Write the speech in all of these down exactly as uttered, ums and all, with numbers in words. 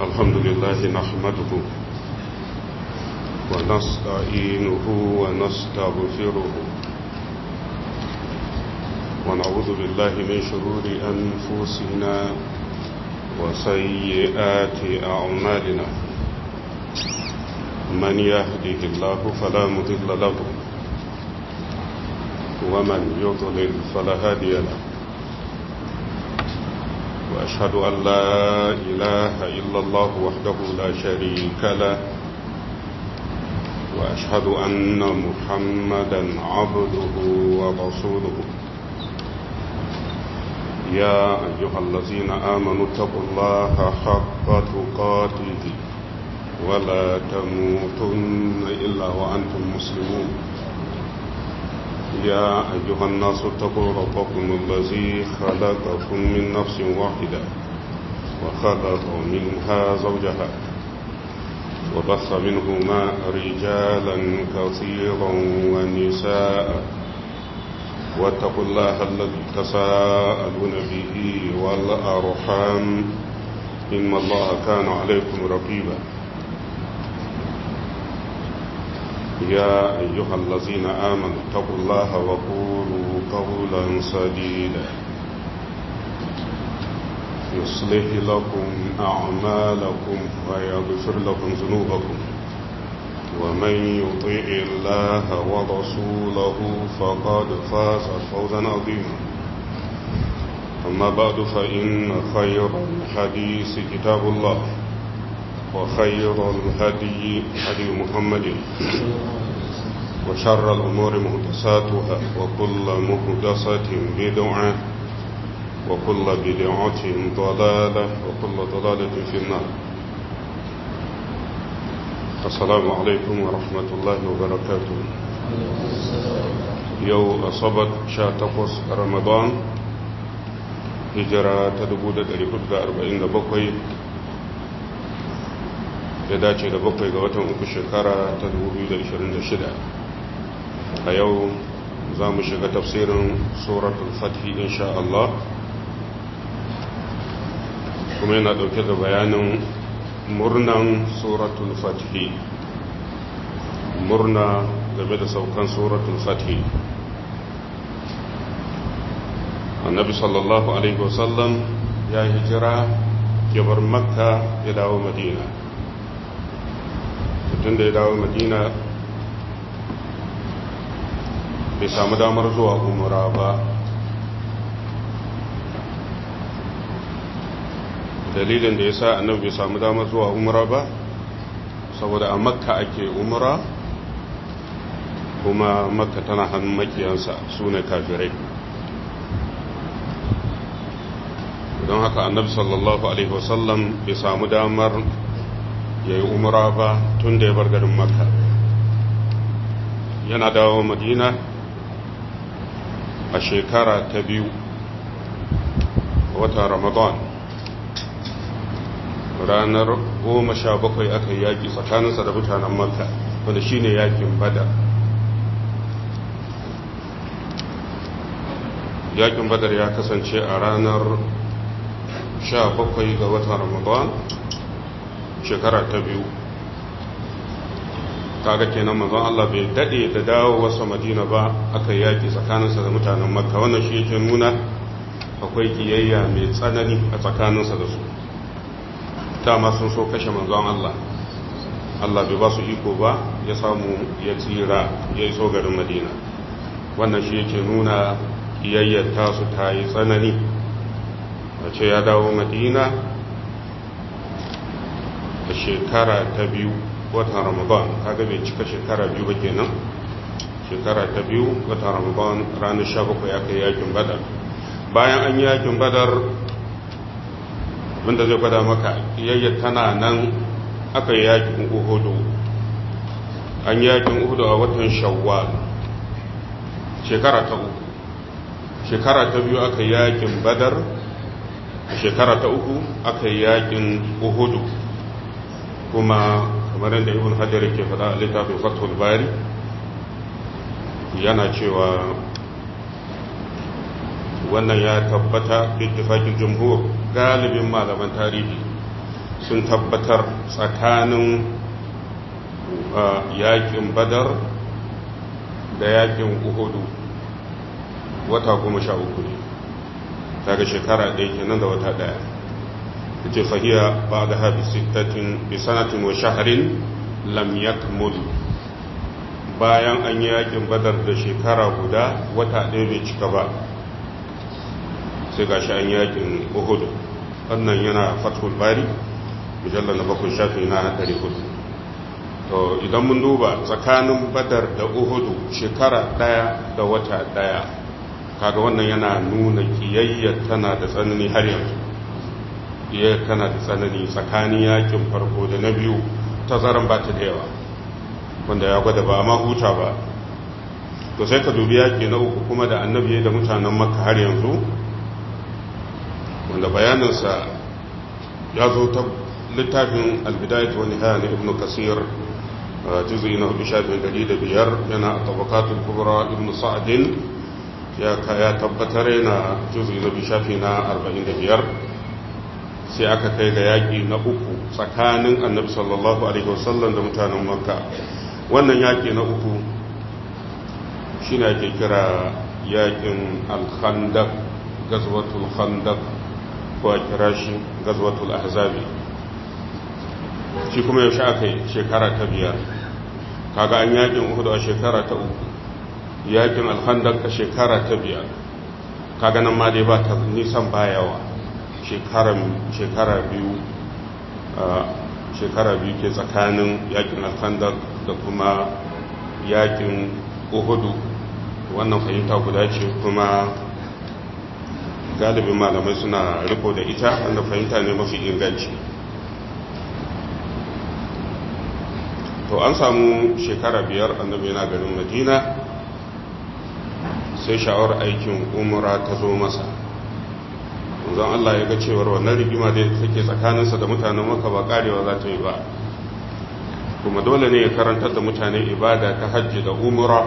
الحمد لله نحمده ونستعينه ونستغفره ونعوذ بالله من شرور أنفسنا وسيئات أعمالنا من يهده الله فلا مضل له ومن يضلل فلا هادي له وأشهد أن لا إله إلا الله وحده لا شريك له وأشهد أن محمدا عبده ورسوله يا أيها الذين آمنوا اتقوا الله حق تقاته ولا تموتن إلا وأنتم مسلمون يا أيها الناس اتقوا ربكم الذي خلقكم من نفس واحدة وخلق منها زوجها وبث منهما رجالا كثيرا ونساء واتقوا الله الذي تساءلون به والأرحام إن الله كان عليكم رقيبا يا أيها الذين آمنوا اتقوا الله وقولوا قولا سديدا يصلح لكم أعمالكم ويغفر لكم ذنوبكم ومن يطع الله ورسوله فقد فاز فوزا عظيما أما بعد فإن خير الحديث كتاب الله وخير الهدي هدي محمد وشر الأمور محدثاتها وكل محدثة بدعة وكل بدعة ضلالة وكل ضلالة في النار. السلام عليكم ورحمة الله وبركاته. يوم أصبت شاتقص رمضان هجرة تدبودة لحدة أربعين بقوي ya dace da bakwai ga watan uku shekara ta dubu biyu da ashirin da shida. A yau za mu shiga tafsirin suratul fathi insha Allah, kuma yana dauke da bayanin murnan suratul fathi, murna game da saukan suratul fathi. Annabi sallallahu alaihi wasallam ya hijira ya bar Makka ya dawo Madina. Tun da ya dawo Madina bai samu damar zuwa umra ba. Dalilin da ya sa annabi bai samu damar zuwa umra ba saboda a Makka ake umra, kuma Makka tana hannun makiyansa su ne kafirai. don haka annabi sallallahu alaihi wasallam bai samu damar ya yi umra ba tun da ya bar garin Makka. Yana dawo Madina a shekara ta biyu watan Ramadan, ranar goma sha bakwai aka yi yaƙi tsakaninsa da mutanen Makka, wanda shi ne yaƙin Badar. Yaƙin Badar ya kasance a ranar sha bakwai ga watan Ramadan shekara ta biyu. Kaga kenan manzon Allah bai dade da dawo wasa Madina ba aka yaki tsakaninsa da mutanen Makka. Wannan shi yake nuna akwai kiyayya mai tsanani a tsakaninsa da su. Dama sun so kashe manzon Allah, Allah bai ba su iko ba, ya samu ya tsira ya iso garin Madina. Wannan shi yake nuna kiyayyar tasu ta yi tsanani. A ce ya dawo Madina a shekara ta biyu watan Ramadan, kaga bai cika shekara biyu ba kenan. Shekara ta biyu watan Ramadan ranar sha bakwai aka yi yakin Badar. Bayan an yi yakin Badar, wanda zai gwada maka kiyayya tana nan, aka yi yakin Uhudu. An yi yakin Uhudu a watan Shawwal shekara ta uku. Shekara ta biyu aka yi yakin Badar, shekara ta uku aka yi yakin Uhudu. Kuma kamar yadda Ibn Hajar ke faɗa a littafin Fathul Bari, yana cewa wannan ya tabbata bi ittifaqil jumhur, galibin malaman tarihi sun tabbatar tsakanin yakin badar da yakin uhudu wata goma sha uku ne, kaga shekara ɗaya kenan da wata ɗaya. ta ce fahiya ba da habi sanatin wa shaharin lam yakmul, bayan an yi yakin badar da shekara guda wata ɗaya bai cika ba sai ga shi an yi yakin uhudu. wannan yana fathul bari mujallar na bakwai shafi na ɗari hudu. to idan mun duba tsakanin badar da uhudu shekara ɗaya da wata ɗaya, kaga wannan yana nuna kiyayya tana da tsanani har yanzu. kiyayya tana da tsanani tsakanin yakin farko da na biyu, tazaran ba ta da yawa, wanda ya gwada ba ma huta ba. to sai ka dubi yaki na uku kuma da annabi da mutanen makka har yanzu, wanda bayaninsa ya zo ta littafin albidayat wa nihaya na ibn kasir juz'i na hudu shafin dari da biyar, yana tabakatul kubra ibn sa'adin ya kaya tabbatar yana juz'i na biyu shafi na arba'in da biyar. sai aka kai ga yaƙi na uku tsakanin annabi sallallahu alaihi wasallam da mutanen makka. wannan yaƙi na uku shi ne ake kira yaƙin al-khandaq, gazwatul khandaq, ko a kira shi gazwatul ahzabi. shi kuma yaushe aka yi shekara ta biyar, kaga an yaƙin uhudu a shekara ta uku, yaƙin al-khandaq a shekara ta biyar, kaga nan ma dai ba ta nisan bayawa. shekara biyu shekara biyu ke tsakanin yakin al-khandaq da kuma yakin uhudu. wannan fahimta guda ce kuma galibin malamai suna riko da ita, wanda fahimta ne mafi inganci. to an samu shekara biyar annabi yana garin madina, sai sha'awar aikin umra ta zo masa. zan Allah ya ga cewar wannan rigima da take tsakaninsa da mutanen maka ba karewa za ta yi ba, kuma dole ne ya karantar da mutane ibada ta hajji da umra.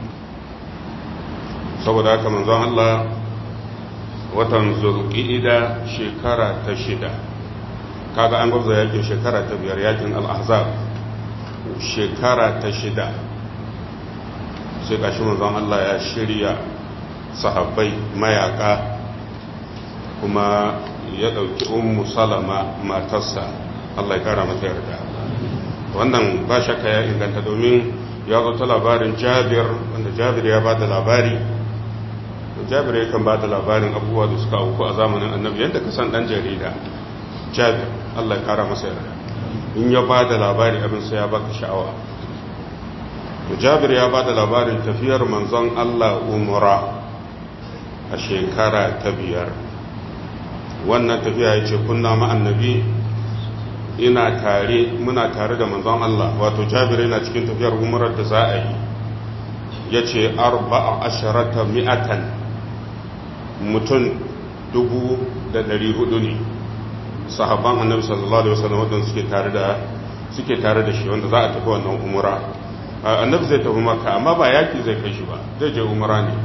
saboda haka manzon Allah watan zulqa'ida shekara ta shida, kaga an gwabza yakin shekara ta biyar, yakin al-ahzab shekara ta shida, sai gashi manzon Allah ya shirya sahabbai mayaka, kuma ya ɗauki ummu salama matarsa, Allah ya kara mata yarda. wannan ba shakka ya inganta, domin ya zo ta labarin jabir, wanda jabir ya ba da labari. jabir ya kan ba da labarin abubuwa da suka auku a zamanin annabi, yadda ka san ɗan jarida. jabir, Allah ya kara masa yarda, in ya ba da labari abin sai ya baka sha'awa. jabir ya ba da labarin tafiyar manzon Allah umra a shekara ta biyar. wannan tafiya ya ce kunna ma'annabi, ina tare muna tare da manzon Allah, wato jabir yana cikin tafiyar umrar da za a yi. ya ce arba'a asharata mi'atan, mutum dubu da ɗari hudu ne sahabban annabi sallallahu alaihi wasallam wadanda suke tare da suke tare da shi, wanda za a tafi wannan umra. annabi zai tafi makka, amma ba yaki zai kai shi ba, zai je umra ne.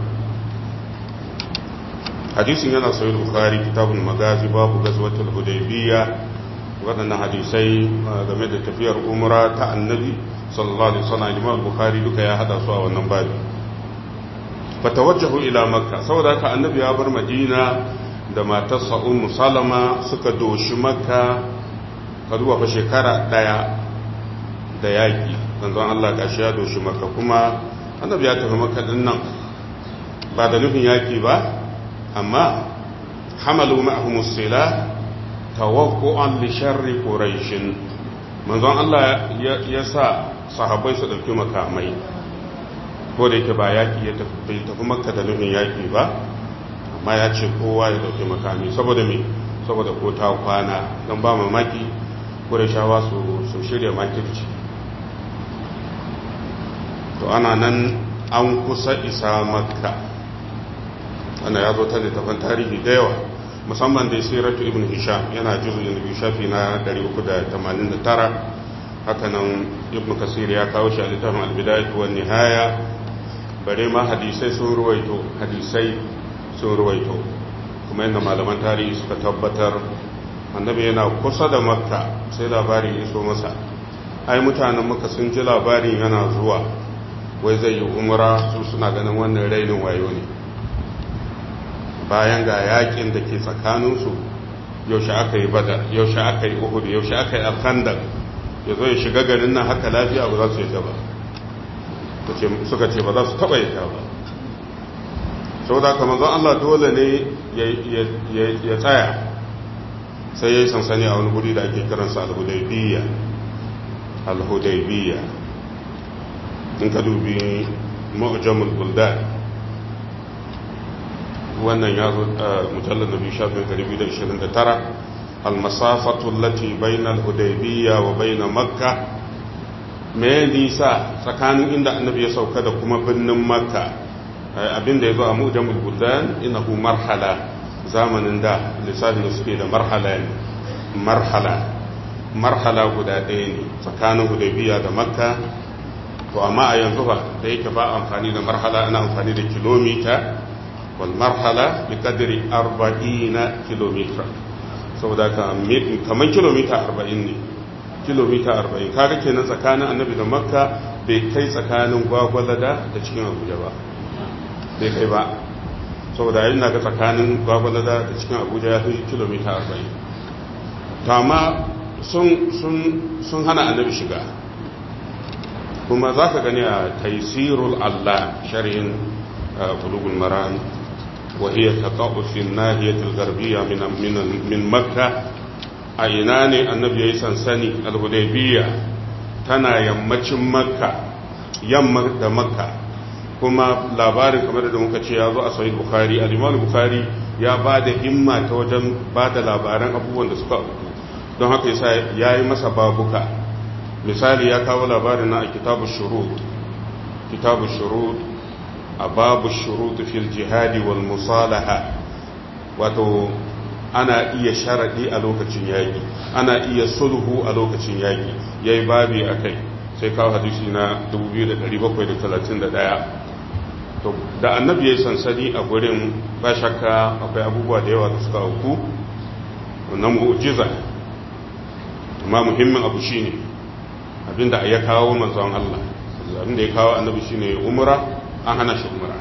hadisin yana sahih bukhari kitabul magazi babu gazwatul hudaybiyya. waɗannan hadisai game da tafiyar umra ta annabi sallallahu alaihi wasallam imam bukhari duka ya hada su a wannan babu. fatawajjahu ila makka, saboda haka annabi ya bar madina da matarsa ummu salama suka doshi makka. ka duba fa shekara daya da yaki manzon Allah gashi ya doshi makka, kuma annabi ya tafi makka din nan ba da nufin yaki ba, amma hamalu ma'ahum as-sila tawaqqu'an li sharri quraish. manzon Allah ya sa sahabbai su dauki makamai, ko da yake ba yaki ya tafi tafi makka da nufin yaki ba, amma ya ce kowa ya dauki makami. saboda me? saboda ko ta kwana, dan ba mamaki qurayshawa su su shirya makirci. to ana nan an kusa isa makka. ana ya zo ta littafin tarihi da yawa, musamman da siratu ibn hisham, yana juzuyin da biyu shafi na ɗari uku da tamanin da tara. hakanan ibn kasir ya kawo shi a littafin albidayat wa nihaya. bare ma hadisai sun ruwaito hadisai sun ruwaito kuma yadda malaman tarihi suka tabbatar annabi yana kusa da makka sai labari ya iso masa ai mutanen makka sun ji labarin yana zuwa wai zai yi umra su suna ganin wannan rainin wayo ne bayan ga yakin da ke tsakaninsu yaushe aka yi badar yaushe aka yi uhud yaushe aka yi alkhandar ya zo ya shiga garin nan haka lafiya ba za su yadda ba suka ce ba za su taba yadda ba sau da kamar zan Allah dole ne ya tsaya sai ya yi sansani a wani guri da ake kiransa al-hudaybiyya al-hudaybiyya in ka dubi mu'jamul buldan wannan ya zo mujallar nabi shafin ɗari biyu da ishirin da tara al-masafatu allati bayna al-hudaybiyya wa bayna makka me nisa tsakanin inda annabi ya sauka da kuma birnin makka abinda ya zo a mu'jamul buldan innahu marhala zamanin da lissafin da suke da marhala ne marhala marhala guda ɗaya ne tsakanin hudaybiyya da makka to amma a yanzu ba da yake ba amfani da marhala ana amfani da kilomita wal marhala bi qadri arba'ina kilometer saboda kamar kilomita arba'in ne kilomita arba'in kaga kenan tsakanin annabi da makka bai kai tsakanin gwagwalada da cikin abuja ba bai kai ba saboda yayin da ga tsakanin gwagwalada da cikin abuja ya fi kilomita arba'in to amma sun hana annabi shiga kuma za ka gani a taisirul allah sharhin bulugul maran وهي تقع في الناحية الغربية من من من مكة أينان النبي سنسني الهديبية تنا يمچن مكة يم da مكة kuma labarin kamar da muka ce ya zo a sahih bukhari al-imam bukhari ya ba da himma ta wajen ba da labaran abubuwan da suka auku don haka yasa yayi masa babuka misali ya kawo labarin na a kitabu shurut kitabu shurut a babu shurutu fil jihadi wal musalaha wato ana iya sharadi a lokacin yaki ana iya sulhu a lokacin yaki yayi babi akai sai kawo hadisi na dubu biyu da ɗari bakwai da talatin da ɗaya to da annabi yayi sansani a gurin ba shakka akwai abubuwa da yawa da suka auku wannan mu'jiza amma muhimmin abu shine abinda ya kawo manzon Allah abinda ya kawo annabi shine umra an hana shi umra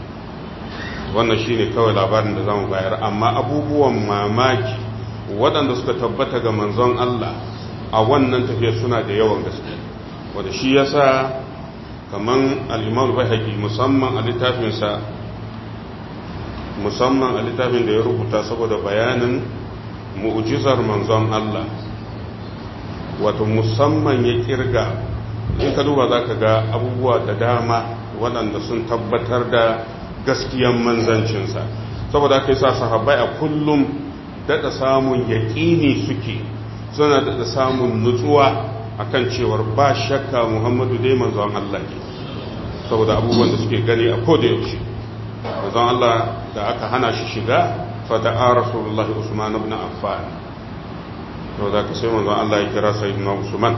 wannan shine kawai labarin da zamu bayar amma abubuwan mamaki waɗanda suka tabbata ga manzon Allah a wannan tafiya suna da yawan gaske wanda shi yasa kaman al-Imam al-Baihaqi musamman a littafin sa musamman a littafin da ya rubuta saboda bayanin mu'jizar manzon Allah wato musamman ya kirga in ka duba zaka ga abubuwa da dama waɗanda sun tabbatar da gaskiyan manzancinsa saboda aka yi sa sahabbai a kullum daɗa samun yaƙini suke suna daɗa samun nutsuwa akan cewar ba shakka muhammadu dai manzon Allah ne saboda abubuwan da suke gani a koda yaushe manzon Allah da aka hana shi shiga fada'a rasulullahi usman ibn affan saboda ka sai manzon Allah ya kira sayyidina usman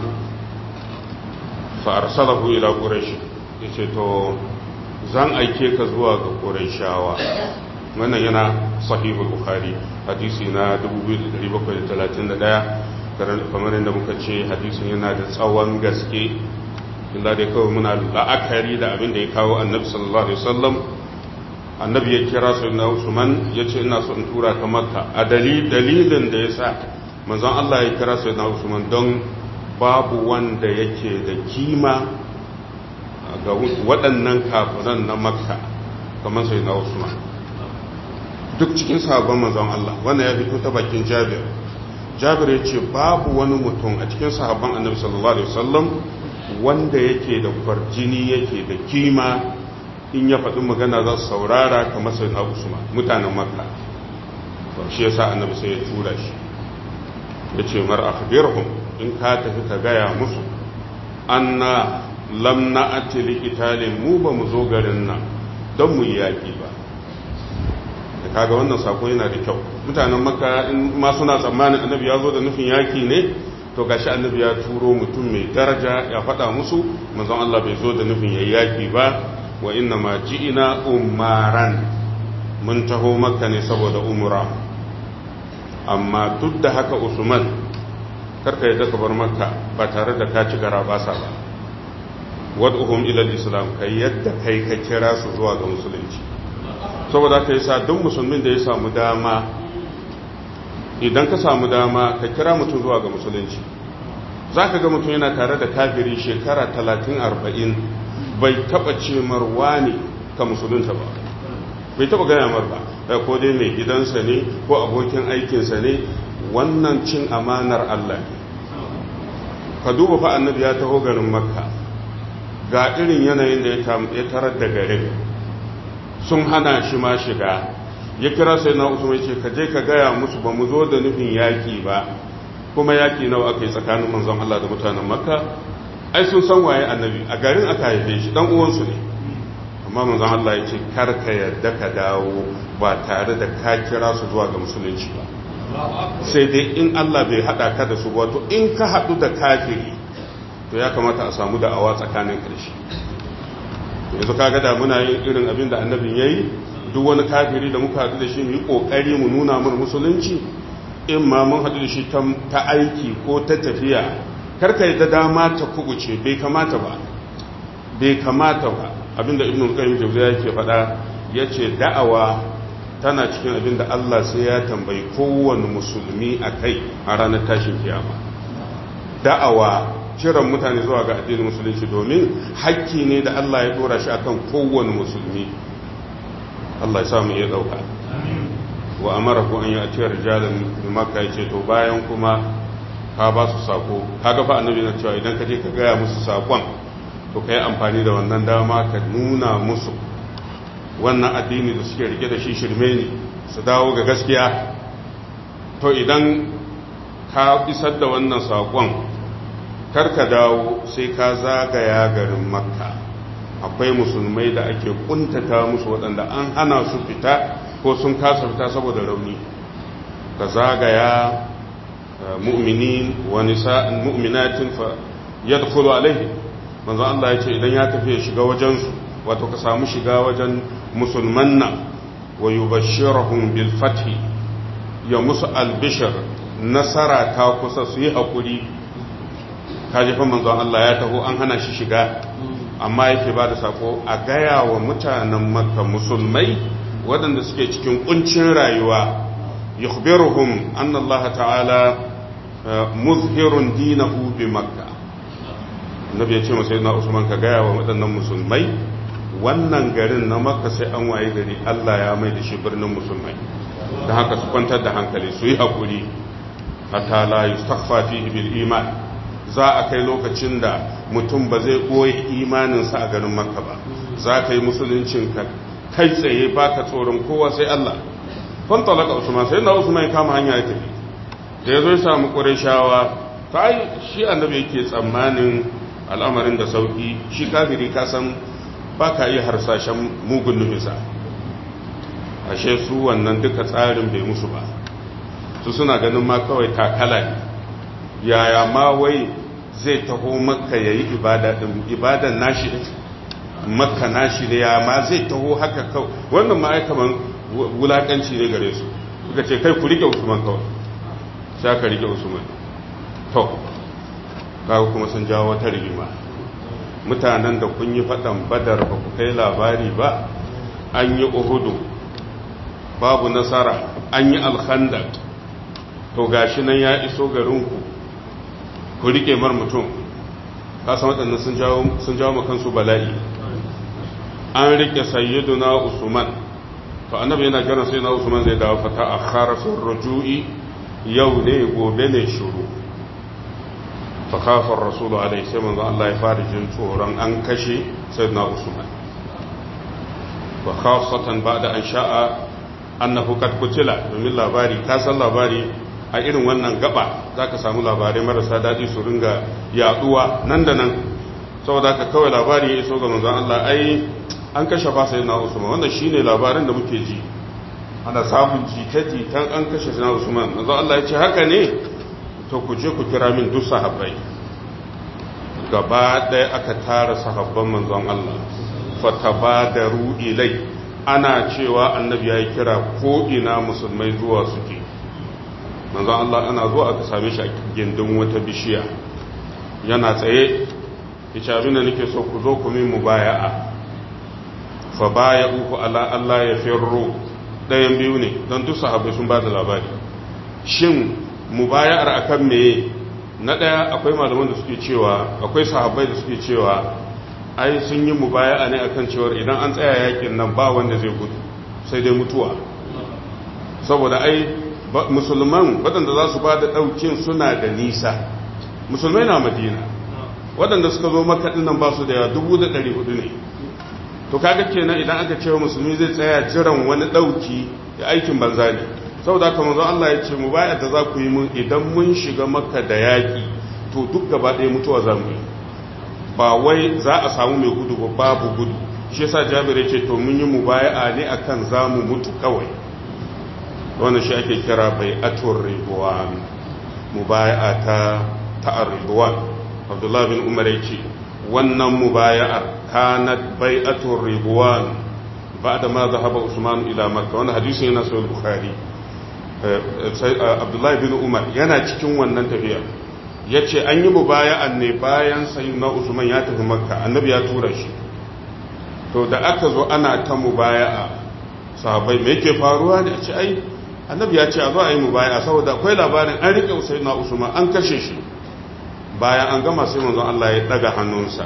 fa arsalahu ila quraish yace to zan aike ka zuwa ga qurayshawa wannan yana sahihul bukhari hadisi na dubu biyu da ɗari bakwai da talatin da ɗaya kamar yadda muka ce hadisin yana da tsawon gaske illa dai kawai muna la'akari da abin da ya kawo annabi sallallahu alaihi wasallam annabi ya kira sayyidina usman ya ce ina son tura ka makka a dalilin da ya sa manzon Allah ya kira sayyidina usman don babu wanda yake da kima ga waɗannan kafiran na makka kamar sayyidina usman duk cikin sahabban manzon Allah wannan ya fito ta bakin Jabir Jabir ya ce babu wani mutum a cikin sahabban Annabi sallallahu alaihi wasallam wanda yake da kwarjini yake da kima in ya faɗi magana za su saurara kamar sayyidina Usman mutanen Makka to shi yasa Annabi sai ya tura shi yace mar akhbirhum in ka tafi ka gaya musu anna lam na'ati li qitalin mu ba mu zo garin nan don mu yi yaki ba kaga wannan sako yana da kyau mutanen makka in ma suna tsammanin annabi ya zo da nufin yaki ne to gashi annabi ya turo mutum mai daraja ya faɗa musu manzon Allah bai zo da nufin yayi yaki ba wa inna ma ji'ina umaran mun taho makka ne saboda umra amma duk da haka Usman karka yadda ka bar makka ba tare da ka ci gara ba sa ba wad'uhum ila al-islam kai yadda kai ka kira su zuwa ga musulunci saboda kai sa duk musulmin da ya samu dama idan ka samu dama ka kira mutum zuwa ga musulunci zaka ga mutum yana tare da kafiri shekara talatin arba'in bai taba ce marwani ka musulunta ba bai taba gaya mar ba ko dai mai gidansa ne ko abokin aikinsa ne wannan cin amanar Allah ne ka duba fa annabi ya taho garin makka ga irin yanayin da ya tarar da garin sun hana shi ma shiga ya kira sai na usman ce ka je ka gaya musu ba mu zo da nufin yaki ba kuma yaki nawa aka yi tsakanin manzon Allah da mutanen makka ai sun san waye annabi a garin aka haife shi dan uwansu ne amma manzon Allah ya ce kar ka yarda ka dawo ba tare da ka kira su zuwa ga musulunci ba sai dai in Allah bai hada ka da su wato in ka hadu da kafiri to ya kamata a samu da'awa tsakanin karshe yanzu kaga da muna yin irin abin da annabin yayi duk wani kafiri da muka hadu da shi mu yi kokari mu nuna mun musulunci in ma mun hadu da shi ta aiki ko ta tafiya karka yi ta dama ta kubuce bai kamata ba bai kamata ba abinda ibnu qayyim jawziya yake faɗa yace da'awa tana cikin abinda Allah sai ya tambayi kowanne musulmi akai a ranar tashin kiyama da'awa kiran mutane zuwa ga addinin musulunci domin hakki ne da Allah ya dora shi akan kowanne musulmi Allah ya samu ya dauka wa amara ku an ya'ti rijalan min makka yace to bayan kuma ka ba su sako kaga fa annabi na cewa idan ka je ka gaya musu sakon to kai amfani da wannan dama ka nuna musu wannan addini da suke rike da shi shirme ne su dawo ga gaskiya to idan ka isar da wannan sakon kar ka dawo sai ka zagaya garin makka akwai musulmai da ake kuntata musu waɗanda an hana su fita ko sun kasa fita saboda rauni ka zagaya mu'minin wa nisa'in mu'minatin fa yadkhulu alaihi manzo Allah yace idan ya tafi ya shiga wajen su wato ka samu shiga wajen musulman nan wa yubashshiruhum bil fath ya musu albishir nasara ta kusa su yi hakuri kaje fa manzo Allah ya taho an hana shi shiga amma yake ba da sako a gaya wa mutanen makka musulmai waɗanda suke cikin kuncin rayuwa yukhbiruhum anna Allah ta'ala muzhirun dinahu bi makka annabi ya ce masa sayyidina usman ka gaya wa waɗannan musulmai wannan garin na makka sai an waye gari Allah ya mai da shi birnin musulmai dan haka su kwantar da hankali su yi hakuri hatta la yustakhfa fihi bil iman za a kai lokacin da mutum ba zai koyi imaninsa a garin makka ba za ka yi musuluncin ka kai tsaye baka tsoron kowa sai Allah fantalaka usman sai na usman ya kama hanya ya tafi da ya zo ya samu ƙurashawa ta yi shi annabi yake tsammanin al'amarin da sauƙi shi kafiri kasan ba ka iya harsashen mugun nufisa ashe su wannan duka tsarin bai musu ba su suna ganin ma kawai takala ne yaya ma wai zai taho makka ya yi ibadan nashi makka nashi ne ya ma zai taho haka kawai wannan ma'aikaman wulaƙanci ne gare su suka ce kai ku rike usman kawai sai aka rike usman to kawo kuma sun jawo wata rigima mutanen da kun yi faɗan badar ba ku kai labari ba an yi uhudu babu nasara an yi alkhandar to gashi nan ya iso garinku ku rike mar mutum kasan waɗannan sun jawo makansu bala'i an rike sayyiduna usman to annabi yana jiran sai na usman zai dawo fata a kharafin rujui yau ne gobe ne shuru fa khafar rasulu alaihi sai manzo Allah ya fara jin tsoron an kashe sayyidina usman wa khasatan ba'da an sha'a annahu qad qutila domin labari ka san labari a irin wannan gaba zaka samu labarai marasa dadi su ringa yaduwa nan da nan saboda haka kawai labari ya iso ga manzo Allah ai an kashe fa sayyidina usman wannan shine labarin da muke ji ana samun jita-jitan an kashe sayyidina usman manzo Allah ya ce haka ne to ku je ku kira min duk sahabbai gaba ɗaya aka tara sahabban manzon Allah fatabadaru ilai ana cewa annabi ya yi kira ko ina musulmai zuwa suke manzon Allah ana zuwa aka same shi a gindin wata bishiya yana tsaye yace abin da nake so ku zo ku min mubaya'a fa baya'uhu ala Allah ya firru dayan biyu ne don duk sahabbai sun ba da labari shin mubaya'ar akan meye na daya akwai malaman da suke cewa akwai sahabbai da suke cewa ai sun yi mubaya'a ne akan cewa idan an tsaya yakin nan ba wanda zai gudu sai dai mutuwa saboda ai musulman waɗanda za su ba da ɗaukin suna da nisa musulmai na madina waɗanda suka zo makaɗin nan ba su da yawa dubu da ɗari hudu ne to kaga kenan idan aka cewa musulmi zai tsaya jiran wani ɗauki da aikin banza ne saboda haka manzo Allah ya ce mu baya da za ku yi mun idan mun shiga makka da yaƙi to duk gaba ɗaya mutuwa za mu yi ba wai za a samu mai gudu ba babu gudu shi yasa Jabir ya ce to mun yi mubaya'a ne akan za mu mutu kawai wannan shi ake kira bai'atur ridwan mubaya'a ta ta ridwan Abdullah bin Umar ya ce wannan mubaya'ar kanat bai'atur ridwan ba'da ma zahaba Usman ila Makka wannan hadisin yana sahih Bukhari Abdullah bin Umar yana cikin wannan tafiya yace an yi mubaya'an ne bayan sayyidina Usman ya tafi Makka annabi ya tura shi to da aka zo ana ta mubaya'a sahabbai me yake faruwa da ce ai annabi ya ce a zo a yi mubaya'a saboda akwai labarin an rike sayyidina Usman an kashe shi bayan an gama sai manzon Allah ya daga hannunsa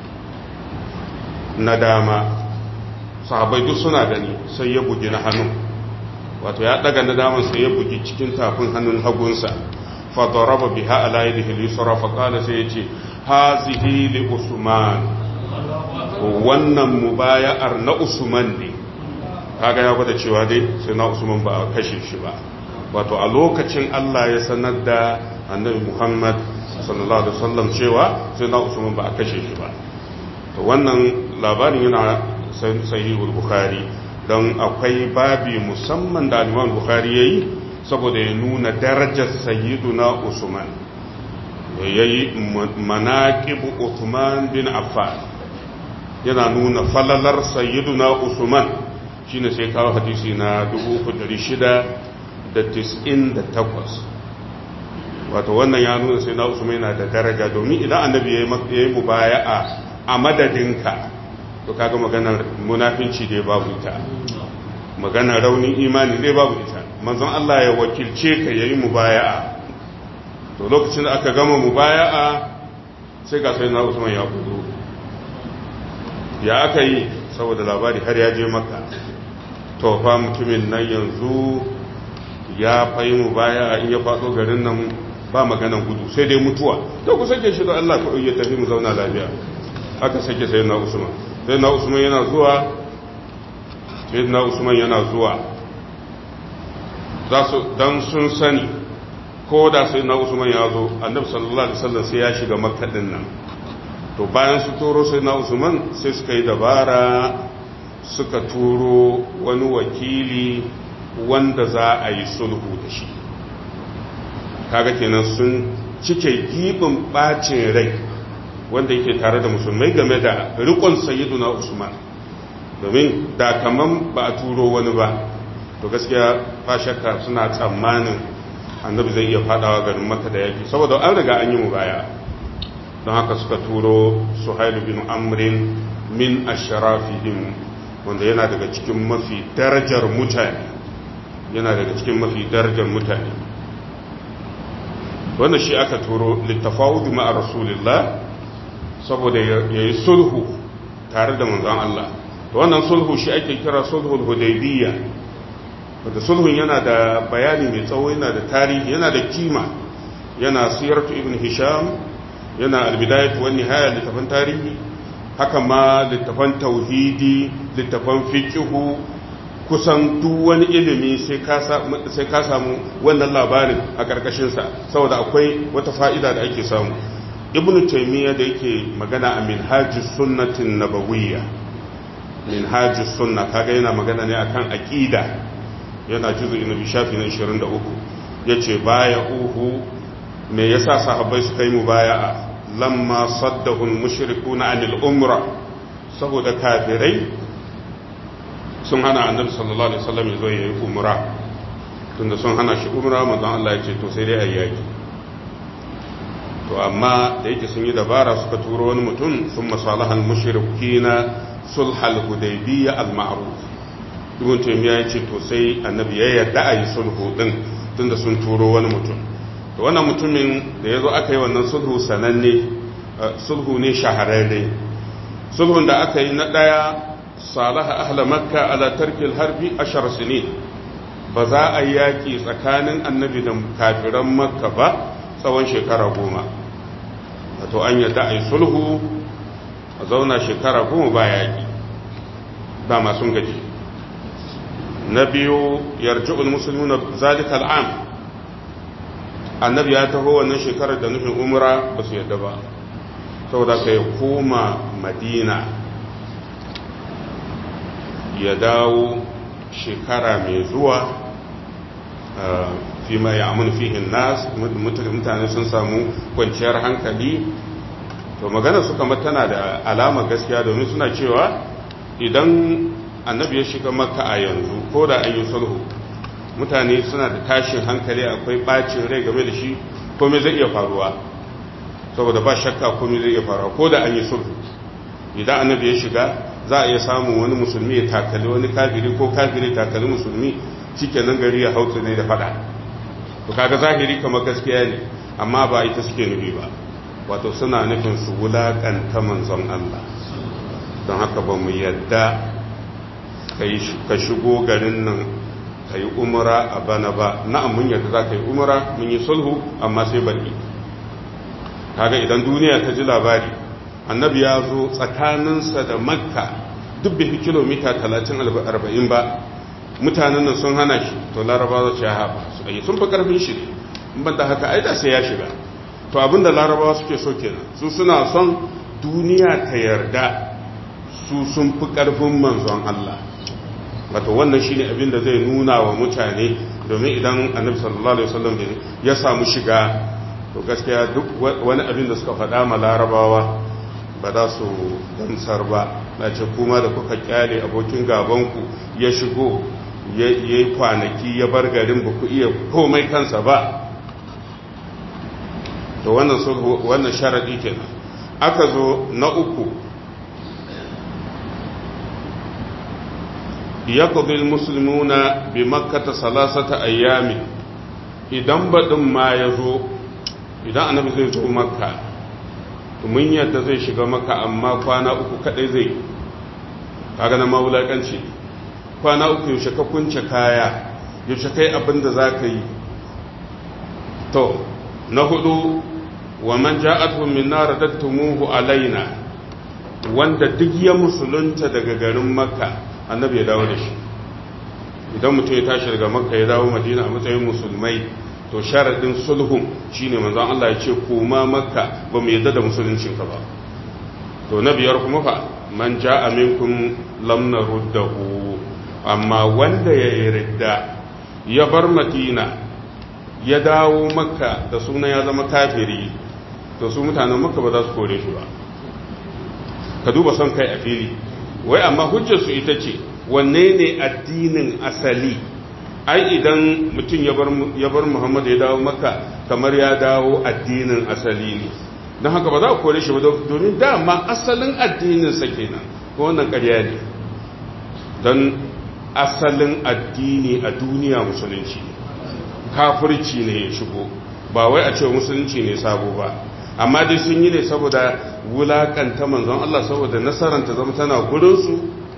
na dama sahabbai duk suna gani sai ya bugi na hannun wato ya daga na daman sai ya bugi cikin tafin hannun hagunsa fa daraba biha ala yadihi al-yusra fa qala sai yace hazihi li Usman wannan mubaya'ar na Usman ne kaga ya gwada cewa dai sai na Usman ba a kashe shi ba wato a lokacin Allah ya sanar da annabi Muhammad sallallahu alaihi wasallam cewa sai na Usman ba a kashe shi ba to wannan labarin yana sahihul Bukhari don akwai babi musamman da Imam Bukhari yayi saboda ya nuna darajar sayyiduna Usman yayi manaqib Uthman bin Affan yana nuna falalar sayyiduna Usman shine sai kawo hadisi na dubu uku da ɗari shida da tis'in da takwas wato wannan ya nuna sai na Usman yana da daraja domin idan annabi ya yi mubaya'a a madadinka to kaga maganar munafinci dai babu ita maganar raunin imani dai babu ita manzon Allah ya wakilce ka yayi mubaya'a to lokacin da aka gama mubaya'a sai ga sai na Usman ya gudu ya aka yi saboda labari har ya je Makka to fa mutumin nan yanzu ya fayi mubaya'a in ya faɗo garin nan ba maganan gudu sai dai mutuwa to ku sake shi da Allah ku ya tafi mu zauna lafiya aka sake sai na Usman sai na Usman yana zuwa sai na Usman yana zuwa za su dan sun sani ko da sai na Usman ya zo annabi sallallahu alaihi wasallam sai ya shiga Makka din nan to bayan su turo sai na Usman sai suka yi dabara suka turo wani wakili wanda za a yi sulhu da shi kaga kenan sun cike gibin bacin rai wanda yake tare da musulmai game da rikon sayyiduna Usman domin da kaman ba a turo wani ba to gaskiya ba shakka suna tsammanin annabi zai iya fadawa garin Makka da yaki saboda an riga an yi mubaya don haka suka turo Suhail bin Amrin min ashrafihim wanda yana daga cikin mafi darajar mutane yana daga cikin mafi darajar mutane wannan shi aka turo littafawudi ma'a rasulillah saboda ya yi sulhu tare da manzon Allah to wannan sulhu shi ake kira sulhul hudaybiyya wanda sulhun yana da bayani mai tsawo yana da tarihi yana da kima yana siratu ibn hisham yana albidayatu wan nihaya littafan tarihi haka ma littafan tauhidi littafan fiqhu kusan duk wani ilimi sai ka samu wannan labarin a ƙarƙashinsa saboda akwai wata fa'ida da ake samu ibn taimiyya da yake magana a minhajus sunnatin nabawiyya minhajus sunna kaga yana magana ne akan aqida yana juzu'i na shafi na ishirin da uku yace baya uhu me yasa sahabbai suka yi mubaya'a lamma saddahu al-mushrikuuna anil umra saboda kafirai sun hana annabi sallallahu alaihi wasallam ya zo yayi umra tunda sun hana shi umra manzon Allah ya ce to sai dai ayyaki to amma da yake sun yi dabara suka turo wani mutum sun masalahan mushrikina sulhal hudaybiyya al-ma'ruf ibn taymiya ya ce to sai annabi ya yarda a yi sulhu din tunda sun turo wani mutum to wannan mutumin da yazo aka yi wannan sulhu sananne sulhu ne shahararre sulhun da aka yi na daya salaha ahla makka ala tarki al-harbi ashar sinin ba za a yaki tsakanin annabi da kafiran makka ba tsawon shekara goma wato an yadda a yi sulhu a zauna shekara goma ba yaƙi dama sun gaji na biyu yarji'ul musulmuna zalika al'am annabi ya taho wannan shekarar da nufin umra ba su yadda ba saboda ka ya koma madina ya dawo shekara mai zuwa fi ma ya amun fihin nas mutane sun samu kwanciyar hankali to magana suka tana da alama gaskiya domin suna cewa idan annabi ya shiga makka a yanzu ko da an yi sulhu mutane suna da tashin hankali akwai bacin rai game da shi komai zai iya faruwa saboda ba shakka komai zai iya faruwa ko da an yi sulhu idan annabi ya shiga za a iya samun wani musulmi ya takali wani kafiri ko kafiri takali musulmi shikenan gari ya hautsu ne da fada to kaga zahiri kamar gaskiya ne amma ba ita suke nufi ba wato suna nufin su wulakanta manzon Allah don haka ba mu yadda ka shigo garin nan ka yi umara a bana ba na'am mun yadda za ka yi umara mun yi sulhu amma sai bari kaga idan duniya ta ji labari annabi ya zo tsakaninsa da makka duk bai fi kilomita talatin arba'in ba mutanen nan sun hana shi to larabawa su ya haɓa su ɗaya sun fi ƙarfin shi in ban da haka ai da sai ya shiga to abinda larabawa suke so kenan su suna son duniya ta yarda su sun fi ƙarfin manzon Allah wato wannan shine abin da zai nuna wa mutane domin idan annabi sallallahu alaihi wasallam ya samu shiga to gaskiya duk wani abin da suka faɗa ma larabawa ba za su gamsar ba na ce kuma da kuka kyale abokin gabanku ya shigo ya yi kwanaki ya bar garin ba ku iya komai kansa ba to wannan sulhu wannan sharadi kenan aka zo na uku yaqdi almuslimuna bi makkah salasata ayyami idan badin ma yazo idan annabi zai zo makka to mun yadda zai shiga makka amma kwana uku kadai zai kaga na mawulakanci kwana uku yaushe ka kunce kaya yaushe kai abinda zaka yi to na hudu wa man ja'atuhu min nar dattumuhu alaina wanda duk ya musulunta daga garin makka annabi ya dawo da shi idan mutum ya tashi daga makka ya dawo madina a matsayin musulmai to sharadin sulhun shine manzon Allah ya ce koma makka ba mu yadda da musuluncin ka ba to na biyar kuma fa man ja'a minkum lam naruddahu amma wanda ya yarda ya bar madina ya dawo makka da sunan ya zama kafiri to su mutanen makka ba za su kore shi ba ka duba son kai a fili wai amma hujjarsu ita ce wanne ne addinin asali ai idan mutum ya bar muhammad ya dawo makka kamar ya dawo addinin asali ne don haka ba za a kore shi ba domin dama asalin addininsa kenan ko wannan ƙarya ne don asalin addini a duniya musulunci kafirci ne ya shigo ba wai a ce musulunci ne sabo ba amma dai sun yi ne saboda wulakanta manzon Allah saboda nasaranta zama tana gurinsu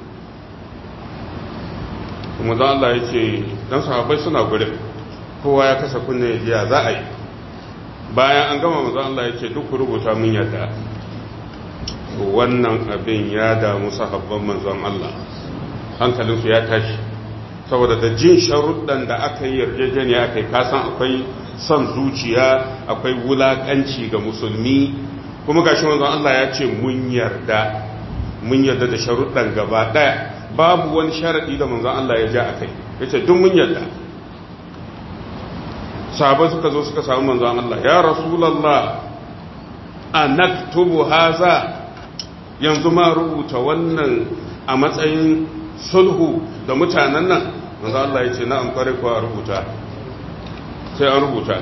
kuma don Allah ya ce don sahabbai suna gurin kowa ya kasa kunne jiya za a yi bayan an gama manzon Allah ya ce duk rubuta mun yadda wannan abin ya damu sahabban manzon Allah hankalinsu ya tashi saboda da jin sharuɗan da aka yi yarjejeniya aka yi kasan akwai son zuciya akwai wulakanci ga musulmi kuma gashi manzon Allah ya ce mun yarda mun yarda da sharuɗan gaba ɗaya babu wani sharaɗi da manzon Allah ya ja akai yace duk mun yarda sahabbai suka zo suka samu manzon Allah ya rasulullah anaktubu haza yanzu ma rubuta wannan a matsayin sulhu da mutanen nan manzon Allah ya ce na'am kware ko rubuta sai an rubuta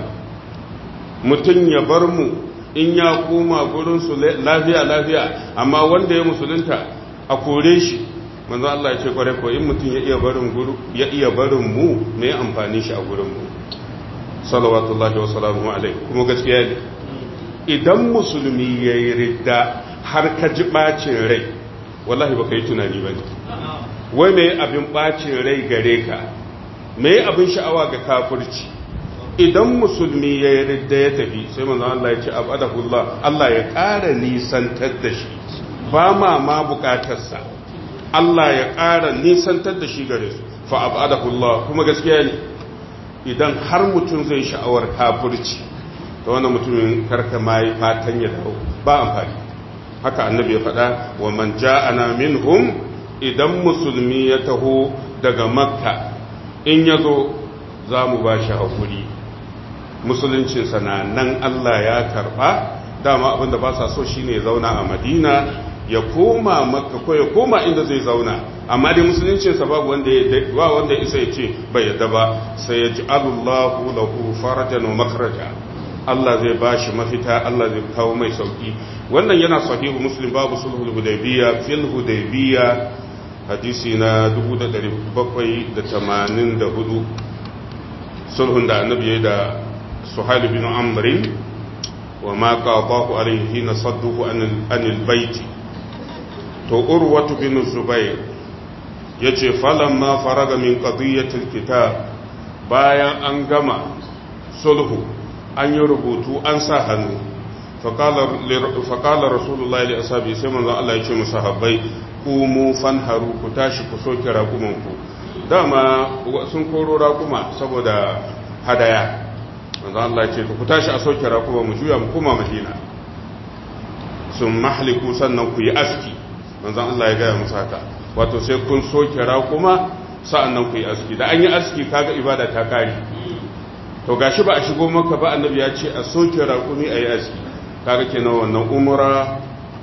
mutum ya bar mu in ya koma gurinsu lafiya lafiya amma wanda ya musulunta a kore shi manzo Allah ya ce kware ko in mutum ya iya barin guru ya iya barin mu me amfani shi a gurin mu sallallahu wa sallamu alaihi kuma gaskiya ne idan musulmi yayi ridda har ka ji bacin rai wallahi baka yi tunani bane wai me abin bacin rai gare ka me abin sha'awa ga kafirci idan musulmi ya yarda ya tafi sai manzo Allah ya ce abadahullah Allah ya ƙara nisantar da shi ba ma ma bukatarsa Allah ya ƙara nisantar da shi gare su fa abadahullah kuma gaskiya ne idan har mutum zai sha'awar kafirci to wannan mutumin karka mai fatan ya dawo ba amfani haka annabi ya faɗa wa man ja'ana minhum idan musulmi ya taho daga makka in yazo za mu ba shi hakuri musuluncinsa na nan Allah ya karba dama abinda ba sa so shine ya zauna a Madina ya koma Makka ko ya koma inda zai zauna amma dai musuluncinsa babu wanda ya ba wanda isa ya ce bai yadda ba sai ya ji Allahu lahu farajan wa makhraja Allah zai bashi mafita Allah zai kawo mai sauki wannan yana sahihu Muslim babu sulhul hudaybiyya fil hudaybiyya hadisi na dubu bakwai da tamanin da hudu sulhun da annabi ya da سهيل بن عمرو وما قضاه عليه حين صدوه عن البيت تو أروة بن الزبير يجي فلما فرغ من قضية الكتاب بايا أنقما صلح أن يربطوا أن سهنوا فقال, فقال رسول الله لأصحابه سيما الله يجي مصحبي قوموا فانهروا كتاشي كسوك راكمانكو داما سنكورو راكما سبدا هدايا manzo Allah ya ce ku tashi a soke rakuma mu juya mu koma Madina sun mahliku sannan ku yi aski manzo Allah ya gaya musu haka wato sai kun soke rakuma sa'annan ku yi aski da an yi aski kaga ibada ta kare to gashi ba a shigo maka ba annabi ya ce a soke rakumi ayi aski kaga kenan wannan umra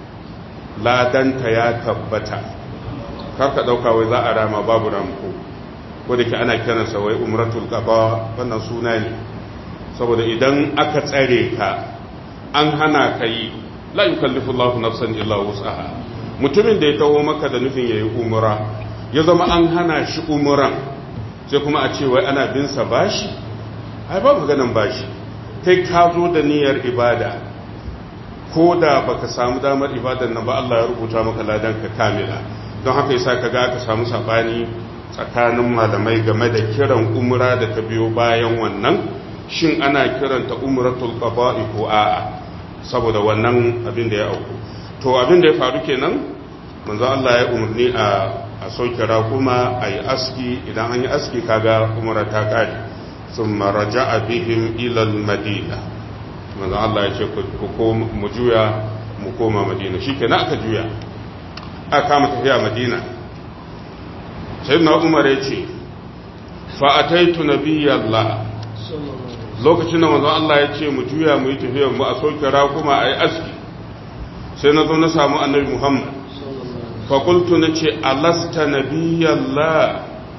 ladanta ya tabbata karka dauka wai za a rama babu ramko ko da ke ana kiransa wai umratul qada wannan suna ne saboda idan aka tsare ka an hana ka yi la yukallifu Allahu nafsan illa wus'aha mutumin da ya taho maka da nufin yayi umra ya zama an hana shi umran sai kuma a ce wai ana bin sa bashi ai ba maganan bashi kai ka zo da niyyar ibada ko da baka samu damar ibadar nan ba Allah ya rubuta maka ladan ka kamila don haka yasa kaga aka samu sabani tsakanin malamai game da kiran umra da ta biyo bayan wannan shin ana kiranta umratul qada'i ko a'a saboda wannan abin da ya auku to abin da ya faru kenan manzo Allah ya umarni a a soke rakuma ayi aski idan an yi aski kaga umra ta kare thumma raja'a bihim ila al-madina manzo Allah ya ce ku ko mu juya mu koma Madina shikenan aka juya aka kama tafiya Madina sayyidina Umar ya ce fa ataitu nabiyallah lokacin da manzon Allah ya ce mu juya mu yi tafiyar mu a soke rakuma a yi aski sai na zo na samu annabi Muhammad fakultu na ce alasta nabiyallah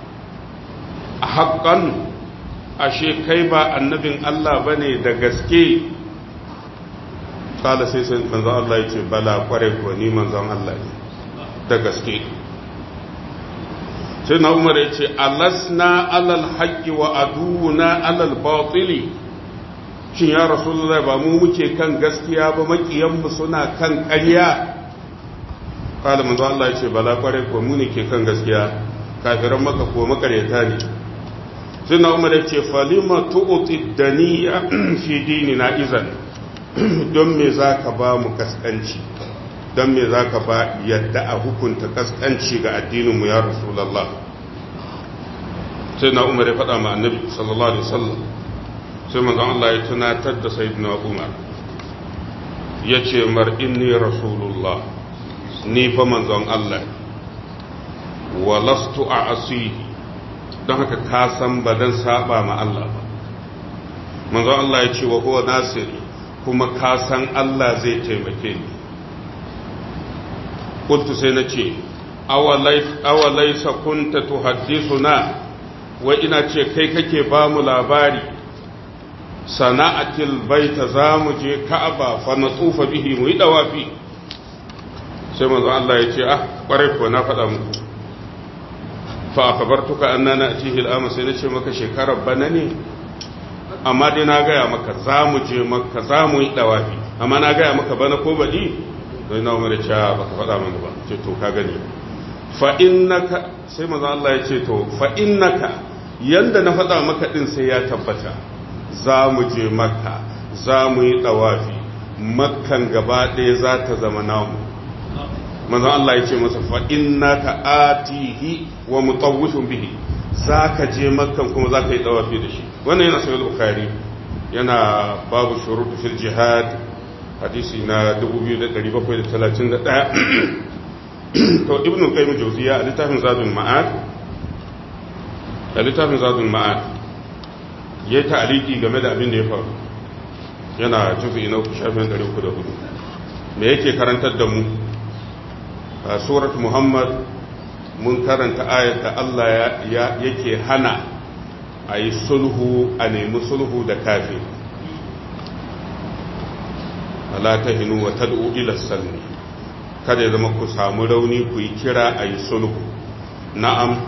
a haƙƙan ashe kai ba annabin Allah ba ne da gaske kala sai sai manzon Allah ya ce bala kware ko ni manzon Allah ne da gaske sai na umar ya ce alasna alal haƙƙi wa aduna alal batili shin ya rasulullah ba mu muke kan gaskiya ba maƙiyanmu suna kan ƙarya kala manzo Allah ya ce bala kware ko mu ne ke kan gaskiya kafiran maka ko makaryata ne sai na umar ya ce falima tu'ti daniya fi dinina izan don me zaka ba mu kaskanci don me za ka ba yadda a hukunta kaskanci ga addininmu ya rasulallah sai na umar ya faɗa ma annabi sallallahu alaihi wasallam sai manzon Allah ya tunatar da sayyidina umar ya ce mar inni rasulullah ni fa manzon Allah wa lastu a'si don haka ka san ba dan saba ma Allah ba manzon Allah ya ce wa huwa nasiri kuma ka san Allah zai taimake ni قلت سينتي أوليس كنت تحدثنا وإنا ce kai kake ba mu labari sana'atil baita za mu je ka'aba fa natsufa bihi mu yi dawafi sai manzo Allah ya ce ah kwarai ko na faɗa muku fa akabartuka annana atihi al'ama sai nace maka shekarar bana ne amma dai na gaya maka za mu je maka za mu yi dawafi amma na gaya maka bana ko baɗi sai na umar ya ce baka faɗa mana ba ce to ka gani fa innaka sai manzo Allah ya ce to fa innaka yanda na faɗa maka din sai ya tabbata za mu je makka za mu yi dawafi makkan gaba ɗaya za ta zama namu manzo Allah ya ce masa fa innaka atihi wa mutawwifun bihi zaka je makkan kuma zaka yi dawafi da shi wannan yana sahih bukhari yana babu shurut fil jihad hadisi na dubu biyu da ɗari bakwai da talatin da ɗaya. To ibn qayyim jawziya a littafin zadul ma'ad a littafin zadul ma'ad yayi ta'liqi game da abin da ya faru yana juzu'i na shafin ɗari uku da hudu me yake karantar da mu a surat muhammad mun karanta ayat da Allah ya yake hana a yi sulhu a nemi sulhu da kafin ala ta hinu wa tad'u ila salmi kada ya zama ku samu rauni ku yi kira a yi sulhu na'am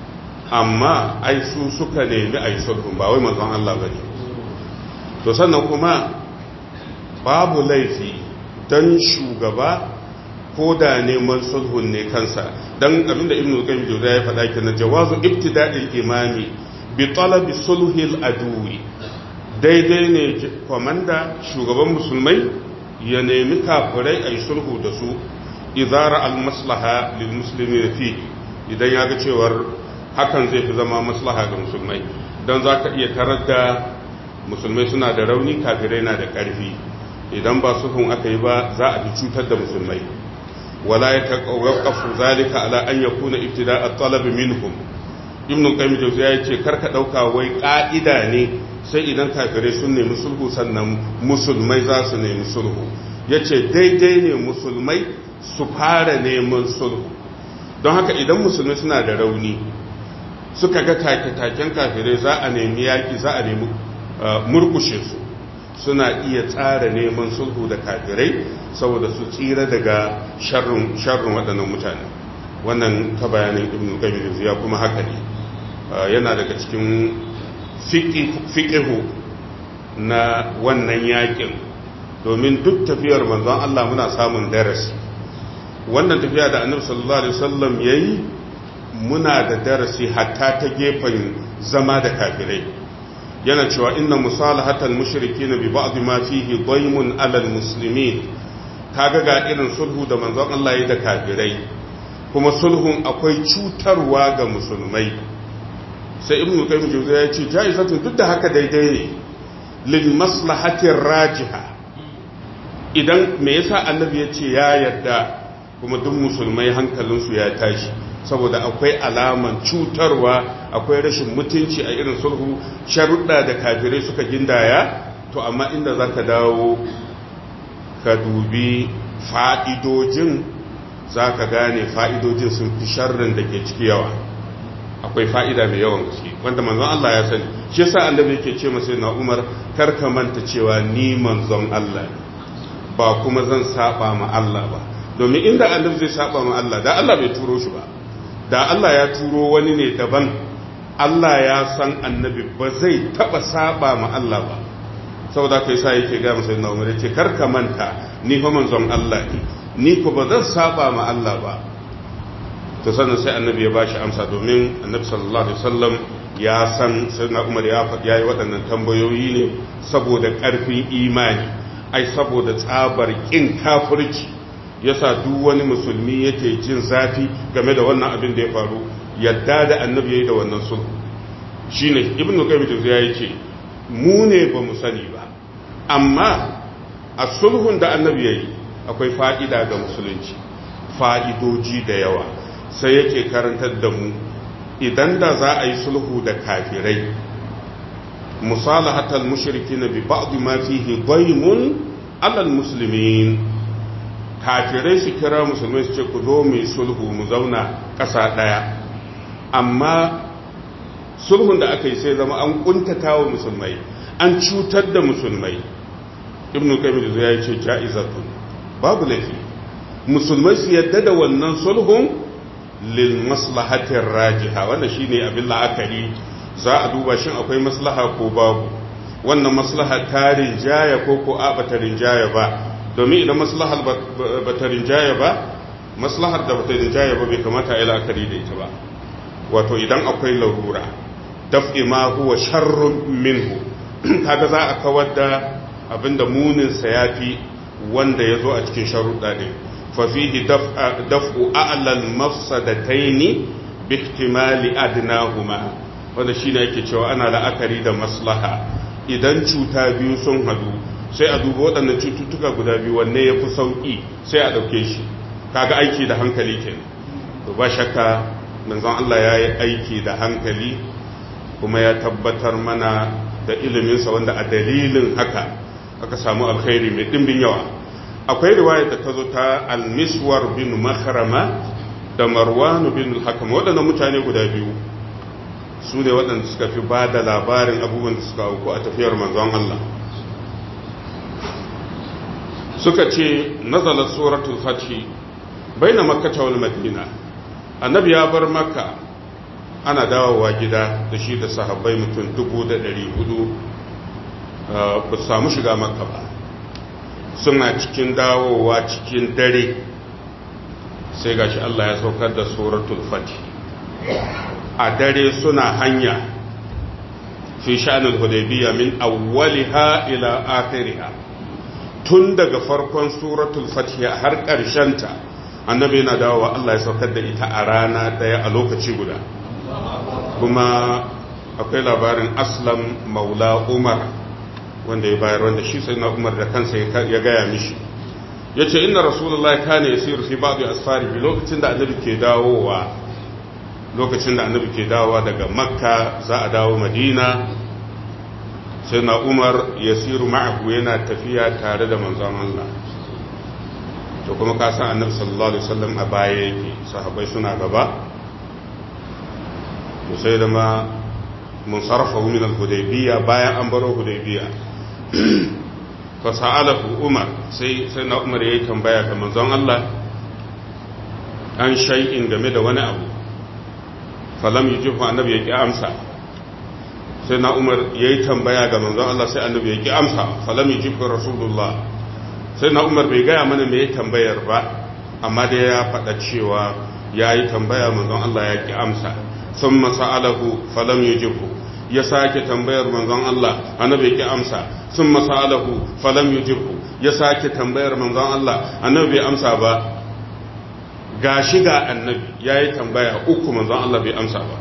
amma ai su suka nemi a yi sulhu ba wai manzon Allah ba ne to sannan kuma babu laifi don shugaba ko da neman sulhun ne kansa don abinda ibn qayyim jawziya ya faɗa kenan jawazu ibtida'il imami bi talabi sulhil aduwi daidai ne komanda shugaban musulmai ya nemi kafirai a yi sulhu da su idara al-maslaha lil muslimin fi idan ya ga cewar hakan zai fi zama maslaha ga musulmai don za ka iya tarar da musulmai suna da rauni kafirai na da ƙarfi idan ba sulhun aka yi ba za a fi cutar da musulmai wala ya taƙaƙafu zalika ala an ya kuna ibtida a talabi minhum ibn qayyim jawziya ya ce karka ɗauka wai ƙa'ida ne sai idan kafirai sun nemi sulhu sannan musulmai za su nemi sulhu ya ce daidai ne musulmai su fara neman sulhu don haka idan musulmai suna da rauni suka ga take-taken kafirai za a nemi yaƙi za a nemi murkushe su suna iya tsara neman sulhu da kafirai saboda su tsira daga sharrin waɗannan mutane wannan ta bayanin ibn qayyim ya kuma haka ne yana daga cikin fiqihu na wannan yakin domin duk tafiyar manzon Allah muna samun darasi wannan tafiya da annabi sallallahu alaihi wasallam yayi muna da darasi hatta ta gefen zama da kafirai yana cewa inna musalahatal mushrikin bi ba'd ma fihi daymun alal muslimin kaga ga irin sulhu da manzon Allah yayi da kafirai kuma sulhun akwai cutarwa ga musulmai sai ibnu qayyim jawziya ya ce jaizatun duk da haka daidai ne lil maslahatir rajiha idan me yasa annabi ya ce ya yarda kuma duk musulmai hankalinsu ya tashi saboda akwai alaman cutarwa akwai rashin mutunci a irin sulhu sharuɗa da kafirai suka gindaya to amma inda za ka dawo ka dubi fa'idojin za ka gane fa'idojin sun fi sharrin da ke ciki yawa akwai fa'ida mai yawan gaske wanda manzon Allah ya sani shi yasa annabi yake ce masa na Umar kar ka manta cewa ni manzon Allah ba kuma zan saba ma Allah ba domin inda annabi zai saba ma Allah da Allah bai turo shi ba da Allah ya turo wani ne daban Allah ya san annabi ba zai taba saba ma Allah ba saboda kai sa yake ga masa na Umar yace kar ka manta ni fa manzon Allah ne ni ko ba zan saba ma Allah ba to sannan sai annabi ya bashi amsa domin annabi sallallahu alaihi wasallam ya san sayyidina Umar ya faɗi yayi waɗannan tambayoyi ne saboda ƙarfin imani ai saboda tsabar kin kafirci yasa duk wani musulmi yake jin zafi game da wannan abin da ya faru yadda da annabi yayi da wannan sulhu shine ibnu qayyim ya yace mu ne ba mu sani ba amma a sulhun da annabi yayi akwai fa'ida ga musulunci fa'idoji da yawa sai yake karantar da mu idan da za a yi sulhu da kafirai musalahatal mushrikin bi ba'd ma fihi daymun alal muslimin kafirai su kira musulmai su ce ku zo mu sulhu mu zauna ƙasa ɗaya amma sulhun da aka yi sai zama an kuntata wa musulmai an cutar da musulmai ibn qayyim ya ce ja'izatun babu laifi musulmai su yadda da wannan sulhun lil maslahatir rajiha wannan shine abin la'akari za a duba shin akwai maslaha ko babu wannan maslaha ta rinjaya ko ko a bata rinjaya ba domin idan maslahar bata rinjaya ba maslahar da bata rinjaya ba bai kamata a yi la'akari da ita ba wato idan akwai larura daf'i ma huwa sharrun minhu kaga za a kawar da abinda munin sa yafi wanda yazo a cikin sharuɗa din fa fihi daf'u a'la al-mafsadatayn bi ihtimali adnahuma wanda shine yake cewa ana la'akari da maslaha idan cuta biyu sun hadu sai a duba waɗannan cututtuka guda biyu wanne yafi sauki sai a dauke shi kaga aiki da hankali kenan to ba shakka manzon Allah yayi aiki da hankali kuma ya tabbatar mana da iliminsa wanda a dalilin haka aka samu alkhairi mai dimbin yawa akwai riwaya da ta zo ta al-miswar bin makhrama da marwan bin al-hakam waɗannan mutane guda biyu su ne waɗanda suka fi ba da labarin abubuwan da suka auku a tafiyar manzon Allah suka ce nazalat suratul fath baina makkah wal madina annabi ya bar makka ana dawowa gida da shi da sahabbai mutum dubu da ɗari hudu ba su samu shiga makka ba suna cikin dawowa cikin dare sai gashi Allah ya saukar da suratul fath a dare suna hanya fi sha'anul hudaybiyya min awwaliha ila akhiriha tun daga farkon suratul fath har ƙarshen ta annabi yana dawowa Allah ya saukar da ita a rana daya a lokaci guda kuma akwai labarin aslam maula umar wanda ya bayar wanda shi sai na umar da kansa ya gaya mishi ya ce inna rasulullah kane yasiru fi ba'd asfari lokacin da annabi ke dawowa lokacin da annabi ke dawowa daga makka za a dawo madina sai na umar yasiru ma'ahu yana tafiya tare da manzon Allah to kuma ka san annabi sallallahu alaihi wasallam a baya yake sahabbai suna gaba sai da ma mun sarrafa min al-hudaybiyya bayan an baro hudaybiyya fa sa'alahu umar sai sai na umar yayi tambaya ga manzon Allah an shay'in game da wani abu falam yujibu annabi yake amsa sai na umar yayi tambaya ga manzon Allah sai annabi yake amsa falam yujibu rasulullah sai na umar bai gaya mana me yayi tambayar ba amma dai ya faɗa cewa yayi tambaya manzon Allah yake amsa ثم سأله فلم يجبه ya sake tambayar manzon Allah annabi yake amsa ثم سأله فلم يجبه ya sake tambayar manzon Allah annabi bai amsa ba gashi ga annabi yayi tambaya uku manzon Allah bai amsa ba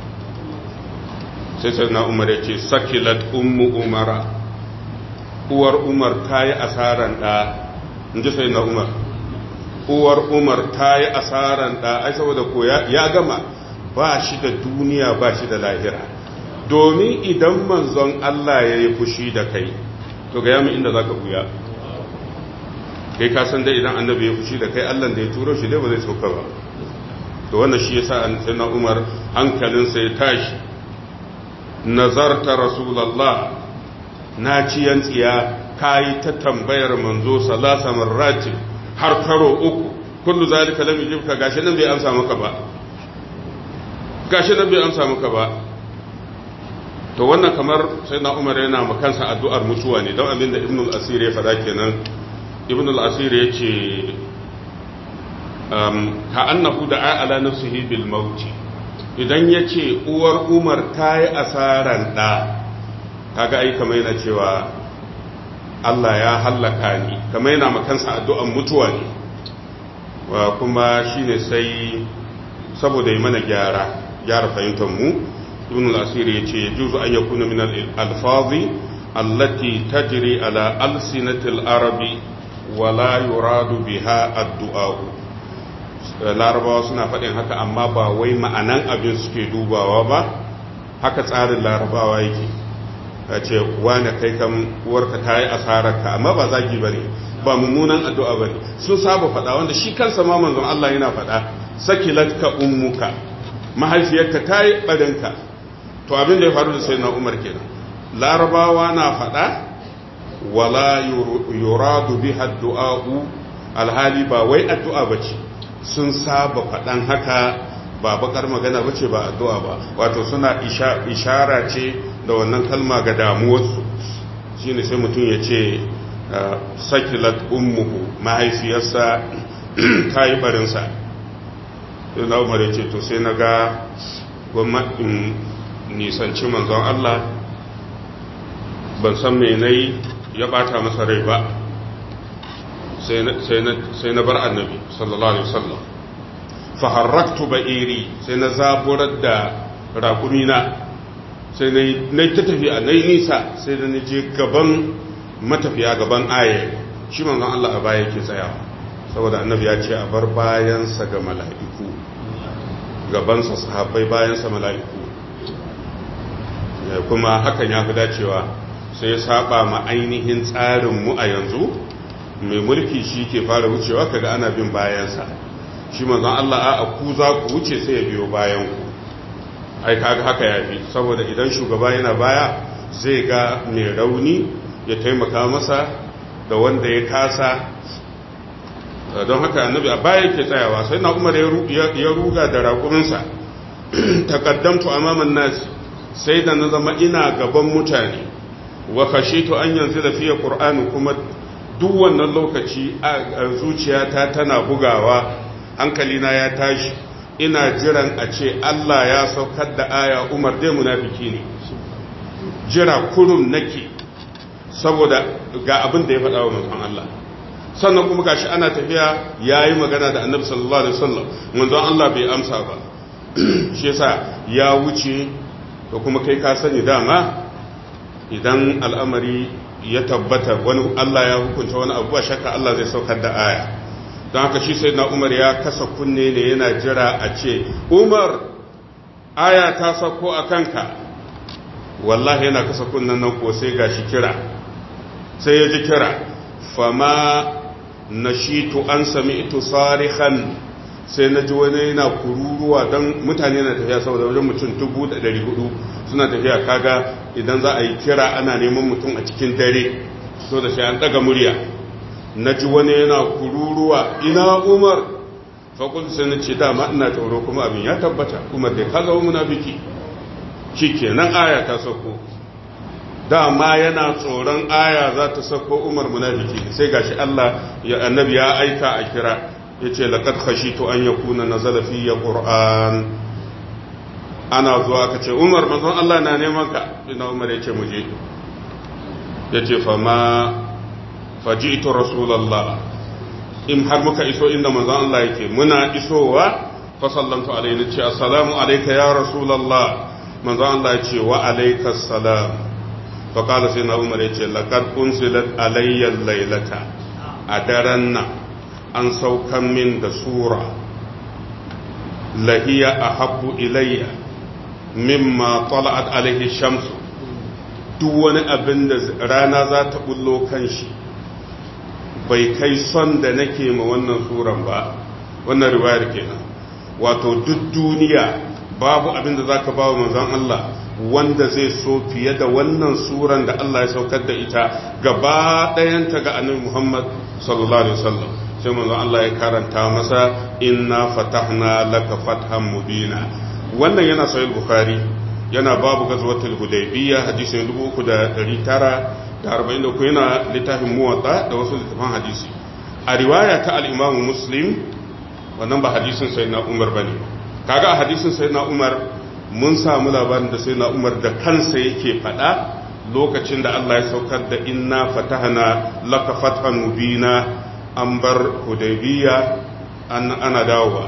sai sai na Umar yace sakilat ummu umara uwar Umar tayi asaran da inji sai na Umar uwar Umar tayi asaran da ai saboda ko ya gama ba shi da duniya ba shi da lahira domin idan manzon Allah ya yi fushi da kai to ga yamin inda za ka buya kai kasan da idan annabi ya fushi da kai Allah da ya turo shi dai ba zai sauka ba to wannan shi yasa an sai na Umar hankalinsa ya tashi nazarta rasulullah na ci yantsiya kai ta tambayar manzo salasa marrati har karo uku kullu zalika lam yujibka gashi nan bai amsa maka ba gashi nan bai amsa maka ba to wannan kamar sai na Umar yana makansa addu'ar mutuwa ne don abinda Ibn al-Asir ya faɗa kenan Ibn al-Asir ya ce ka annahu da'a ala nafsihi bil maut idan yace uwar Umar ta yi asaran da kaga ai kamar yana cewa Allah ya hallaka ni kamar yana makansa addu'ar mutuwa ne kuma shine sai saboda yi mana gyara gyara fahimtar mu ibn al-asir yace yajuzu an yakuna min al-alfazi allati tajri ala alsinati al-arabi wa la yuradu biha ad-du'a larabawa suna faɗin haka amma ba wai ma'anan abin suke dubawa ba haka tsarin larabawa yake ce wani kai kan uwarka ta yi asararka amma ba zagi bane ba mummunan addu'a bane sun saba faɗa wanda shi kansa ma manzon Allah yana faɗa sakilatka ummuka mahaifiyarka ta yi ɓarinka to abin da ya faru da sai na umar kenan larabawa na faɗa wala yuradu biha addu'a'u alhali ba wai addu'a bace sun saba faɗan haka ba bakar magana bace ba addu'a ba wato suna ishara ce da wannan kalma ga damuwarsu shine sai mutum ya ce sakilat ummuhu mahaifiyarsa ta yi barinsa na umar ya ce to sai na ga gwamnatin nisanci manzon Allah ban san me nayi ya bata masa rai ba sai na bar annabi sallallahu alaihi wasallam fa harraktu ba'iri sai na zaburar da raƙumina sai na yi ta tafiya na yi nisa sai da na je gaban matafiya gaban ayayi shi manzon Allah a baya yake tsayawa saboda annabi ya ce a bar bayansa ga mala'iku gabansa sahabbai bayansa mala'iku kuma hakan ya fi dacewa sai ya saba ma ainihin tsarinmu a yanzu mai mulki shi ke fara wucewa kaga ana bin bayansa shi manzon Allah a ku za ku wuce sai ya biyo bayanku ai kaga haka ya fi saboda idan shugaba yana baya zai ga mai rauni ya taimaka masa da wanda ya kasa don haka annabi a baya yake tsayawa sai na umar ya ruga da raƙuminsa taqaddamtu amaman nas sai da na zama ina gaban mutane wa khashitu an yanzila fi qur'ani kuma duk wannan lokaci a zuciyata tana bugawa hankalina ya tashi ina jiran a ce Allah ya saukar da aya Umar dai munafiki ne jira kurum nake saboda ga abin da ya faɗa wa manzon Allah sannan kuma gashi ana tafiya yayi magana da Annabi sallallahu alaihi wasallam manzon Allah bai amsa ba shi yasa ya wuce to kuma kai ka sani dama idan al'amari ya tabbata wani Allah ya hukunta wani abu ba shakka Allah zai saukar da aya don haka shi sai na Umar ya kasa kunne ne yana jira a ce Umar aya ta sauko a kanka wallahi yana kasa kunnen nan ko sai gashi kira sai ya ji kira fama nashitu an sami'tu sarihan sai na ji wani yana kururuwa don mutane na tafiya saboda wajen mutum dubu da dari hudu suna tafiya kaga idan za a yi kira ana neman mutum a cikin dare so da sai an daga murya na ji wani yana kururuwa ina Umar faƙul sai na ce dama ina tsoro kuma abin ya tabbata Umar da ka zama munafiki shikenan aya ta sauko dama yana tsoron aya za ta sauko Umar munafiki sai gashi Allah ya annabi ya aika a kira yace laqad khashitu an yakuna nazala fi qur'an ana zuwa ka ce Umar manzon Allah na neman ka ina Umar yace mu je yace fa ma faji'tu rasulullah in har muka iso inda manzon Allah yake muna isowa fa sallamtu alaihi nace assalamu alayka ya rasulullah manzon Allah yace wa alayka assalam fa qala sayyidina Umar yace laqad unzilat alayya al-laylata a daren nan an saukan min da sura lahiya ahabbu ilayya mimma tala'at alaihi shamsu duk wani abin da rana za ta bullo kan shi bai kai son da nake ma wannan suran ba wannan riwayar kenan wato duk duniya babu abin da zaka ba wa manzon Allah wanda zai so fiye da wannan suran da Allah ya saukar da ita gaba ɗayanta ga annabi Muhammad sallallahu alaihi wasallam sai manzon Allah ya karanta masa inna fatahna laka fathan mubina wannan yana sahih bukhari yana babu gazwatul hudaybiyya hadisi dubu uku da ɗari tara da arba'in da uku yana littafin muwatta da wasu littafan hadisi a riwaya ta al-imam muslim wannan ba hadisin sayyidina umar bane kaga a hadisin sayyidina umar mun samu labarin da sayyidina umar da kansa yake fada lokacin da Allah ya saukar da inna fatahna laka fathan mubina an bar hudaybiyya ana dawowa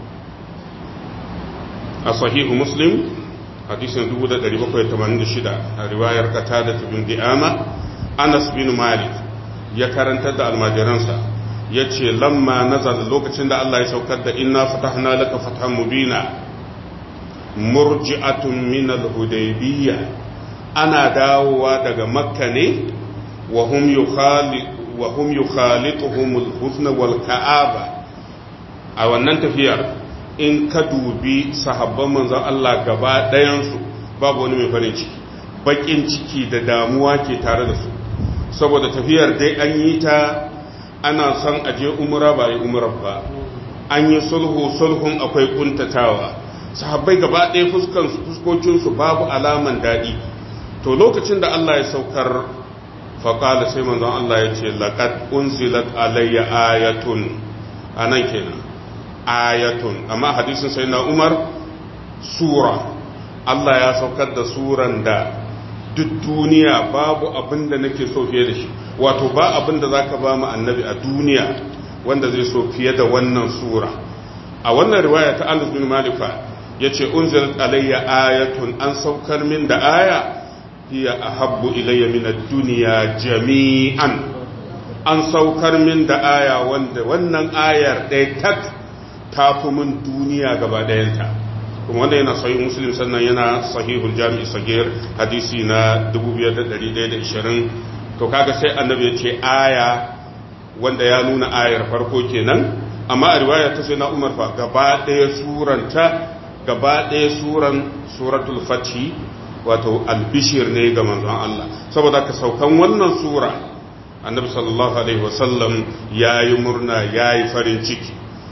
a sahihu muslim hadisin dubu da ɗari bakwai tamanin da shida a riwayar qatada bin di'ama Anas bin Malik ya karantar da almajiransa yace lamma nazala lokacin da Allah ya saukar da inna fatahna laka fathan mubina murji'atun min al-hudaybiyya ana dawowa daga makka ne wa hum yukhali wa hum yukhalituhum al-huzn wal ka'aba a wannan tafiyar in ka dubi sahabban manzon Allah gaba ɗayan su babu wani mai farin ciki bakin ciki da damuwa ke tare da su saboda tafiyar dai an yi ta ana son aje umra ba yi umra ba, an yi sulhu sulhun akwai kuntatawa, sahabbai gaba ɗaya fuskokinsu babu alaman daɗi. To lokacin da Allah ya saukar faƙala sai manzon Allah ya ce laqad unzilat alayya ayatun, anan kenan ayatun, amma hadisin sai na Umar sura, Allah ya saukar da suran da duk duniya babu abin da nake so fiye da shi, wato ba abin da zaka ba mu annabi a duniya wanda zai so fiye da wannan sura. A wannan riwaya ta Anas bin Malik yace unzilat alayya ayatun, an saukar min da aya hiya ahabbu ilayya min ad-dunya jami'an, an saukar min da aya wanda wannan ayar ɗaya tak tafi min duniya gaba ɗayanta. Kuma wanda yana sahih Muslim, sannan yana sahihul Jami' Sagir hadisi na dubu biyar da ɗari ɗaya da ishirin. To kaga sai annabi ya ce aya wanda ya nuna ayar farko kenan, amma a riwaya ta sai na Umar fa gaba ɗaya suranta gaba ɗaya suran suratul Fathi, wato albishir ne ga manzon Allah. Saboda ka saukan wannan sura annabi sallallahu alaihi wasallam yayi murna yayi farin ciki.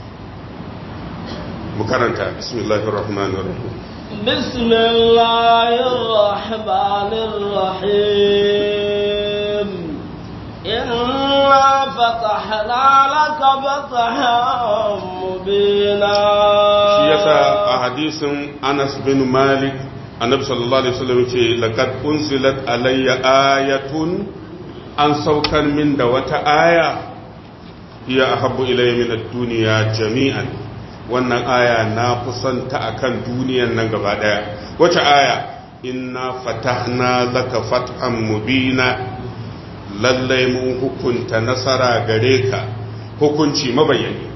mu karanta bismillahir rahmanir rahim bismillahir rahmanir rahim inna fatahna laka fatahan mubina. Shi yasa a hadisin Anas bin Malik annabi sallallahu alaihi wasallam ce laqad unzilat alayya ayatun, an saukar min da wata aya hiya ahabbu ilayya min ad-dunya jami'an, wannan aya na kusanta akan duniyan nan gaba daya. Wace aya? inna fatahna laka fathan mubina, lallai mun hukunta nasara gare ka, hukunci mabayyani.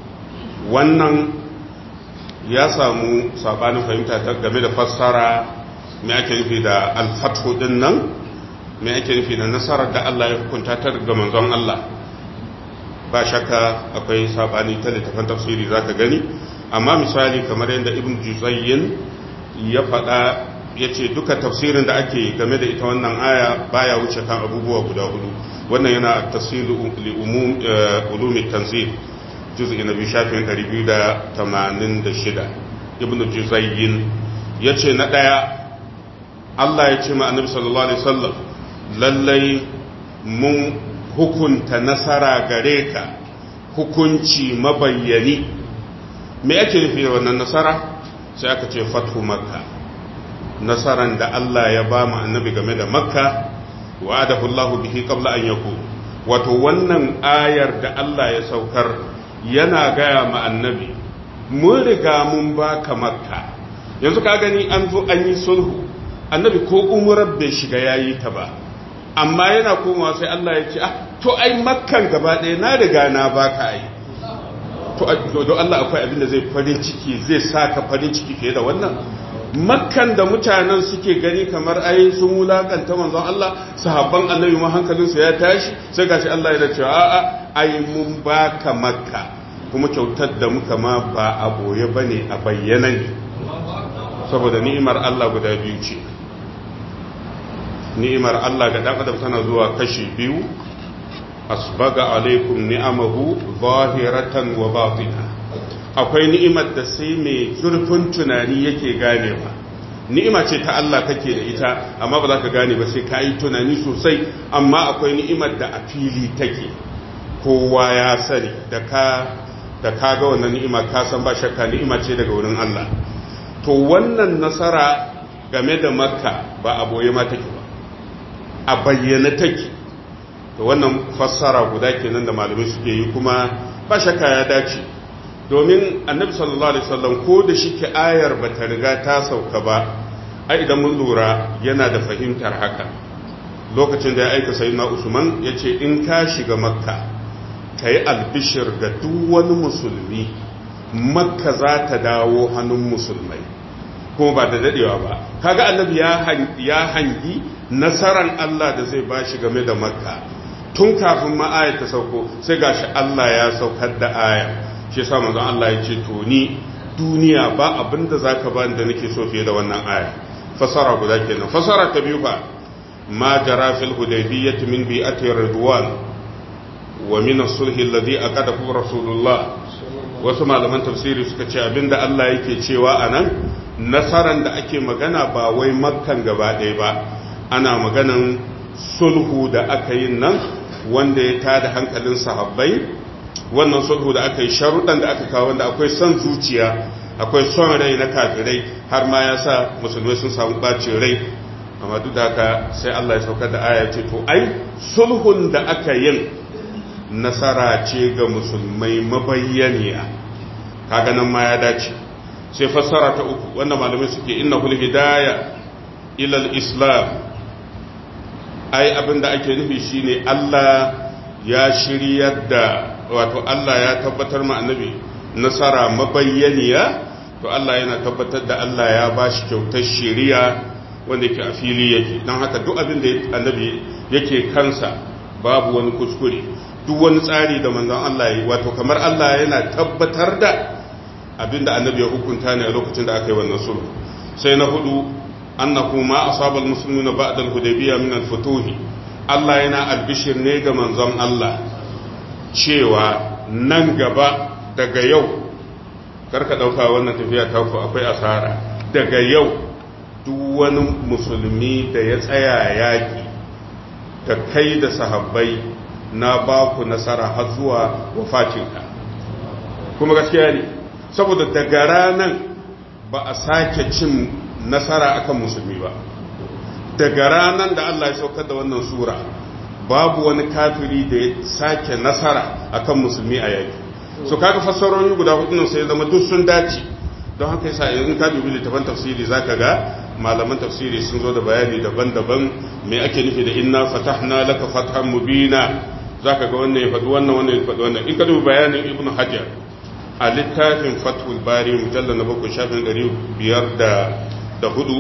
Wannan ya samu sabanin fahimta game da fassara, me ake nufi da al-fathu din nan, me ake nufi da nasarar da Allah ya hukunta ta ga manzon Allah. Ba shakka akwai sabani ta littafin tafsiri zaka gani, amma misali kamar yadda Ibn Juzayyin ya faɗa, yace duka tafsirin da ake game da ita wannan aya baya wuce kan abubuwa guda hudu. Wannan yana tafsiru li umum ulumi tanzil juz'i na biyu shafin ɗari biyu da tamanin da shida. Ibn Juzayyin ya ce na ɗaya, Allah ya ce ma annabi sallallahu alaihi wasallam lallai mun hukunta nasara gare ka, hukunci mabayyani. Me ake nufi da wannan nasara? Sai aka ce fathu makka, nasaran da Allah ya ba mu annabi game da makka, wa'adahu Allah bihi qabla an yakun. Wato wannan ayar da Allah ya saukar yana gaya ma annabi, mun riga mun baka makka. Yanzu ka gani an zo an yi sulhu, annabi ko umrar bai shiga yayi ta ba, amma yana komawa sai Allah ya ce ah to ai makkan gaba ɗaya na riga na baka ai. To don Allah akwai abin da zai farin ciki, zai saka farin ciki fiye da wannan? Makkan da mutanen suke gani kamar ai sun wulakanta manzon Allah, sahabban annabi ma hankalinsu ya tashi, sai gashi Allah ya ce a'a ai mun baka makka, kuma kyautar da muka ma ba a boye bane, a bayyana ne. Saboda ni'imar Allah guda biyu ce. Ni'imar Allah ga dan adam tana zuwa kashi biyu, asbaga alaikum ni'amahu zahiratan wa batina. Akwai ni'imar da sai mai zurfin tunani yake ganewa. Ni'ima ce ta Allah kake da ita, amma ba za ka gane ba sai ka yi tunani sosai. Amma akwai ni'imar da a fili take, kowa ya sani, da ka da ka ga wannan ni'ima ka san ba shakka ni'ima ce daga wurin Allah. To wannan nasara game da Makka ba a boye ma take ba, a bayyana take. To wannan fassara guda kenan da malamai suke yi, kuma ba shakka ya dace. Domin annabi sallallahu alaihi wasallam ko da shi ke ayar ba ta riga ta sauka ba, ai idan mun lura yana da fahimtar haka. Lokacin da ya aika sayyidina Usman ya ce in ka shiga Makka ka yi albishir ga duk wani musulmi, Makka za ta dawo hannun musulmai, kuma ba da dadewa ba. Kaga annabi ya hangi nasaran Allah da zai bashi game da Makka tun kafin ma ayar ta sauko, sai gashi Allah ya saukar da aya. Shi yasa manzon Allah ya ce to ni duniya ba abinda zaka bani da nake so fiye da wannan aya. fasara guda kenan. Fasara ta biyu fa ma jara fil hudaybiyyah min bi'ati ridwan wa min as-sulh alladhi aqadahu rasulullah. Wasu malaman tafsiri suka ce abinda Allah yake cewa anan nasaran da ake magana ba wai makkan gaba ɗaya ba, ana maganan sulhu da aka yi nan wanda ya tada hankalin sahabbai. Wannan sulhu da aka yi sharuɗan da aka kawo wanda akwai son zuciya, akwai son rai na kafirai, har ma ya sa musulmai sun samu bacin rai, amma duk da haka sai Allah ya saukar da aya ce to ai sulhun da aka yin nasara ce ga musulmai mabayyaniya, kaga nan ma ya dace. Sai fassara ta uku wanda malamai suke innahul hidaya ila al-islam, ai abinda ake nufi shine Allah ya shiryar da, wato Allah ya tabbatar ma annabi nasara mabayyaniya, to Allah yana tabbatar da Allah ya bashi kyautar shiriya wanda yake a fili yake. don haka duk abin da annabi yake kansa babu wani kuskure, duk wani tsari da manzon Allah yi, wato kamar Allah yana tabbatar da abin da annabi ya hukunta ne a lokacin da aka yi wannan sulhu. Sai na hudu annahu ma asaba almuslimina ba'da al-hudaybiyah min al-futuh, Allah yana albishir ne ga manzon Allah cewa nan gaba daga yau, karka dauka wannan tafiya ta ku akwai asara, daga yau duk wani musulmi da ya tsaya yaki da kai da sahabbai na ba ku nasara har zuwa wafatinka. Kuma gaskiya ne, saboda daga ranan ba a sake cin nasara akan musulmi ba. Daga ranan da Allah ya saukar da wannan sura babu wani kafiri da ya sake nasara akan musulmi a yaki. So kaga fassarori guda hudu sai zama duk sun dace. Don haka yasa in ka dubi littafin tafsiri zaka ga malaman tafsiri sun zo da bayani daban-daban me ake nufi da inna fatahna laka fathan mubina. Zaka ga wannan ya faɗi wannan wannan ya faɗi wannan. In ka dubi bayanin Ibn Hajar a littafin Fathul Bari mujallal na bakwai shafin ɗari biyar da hudu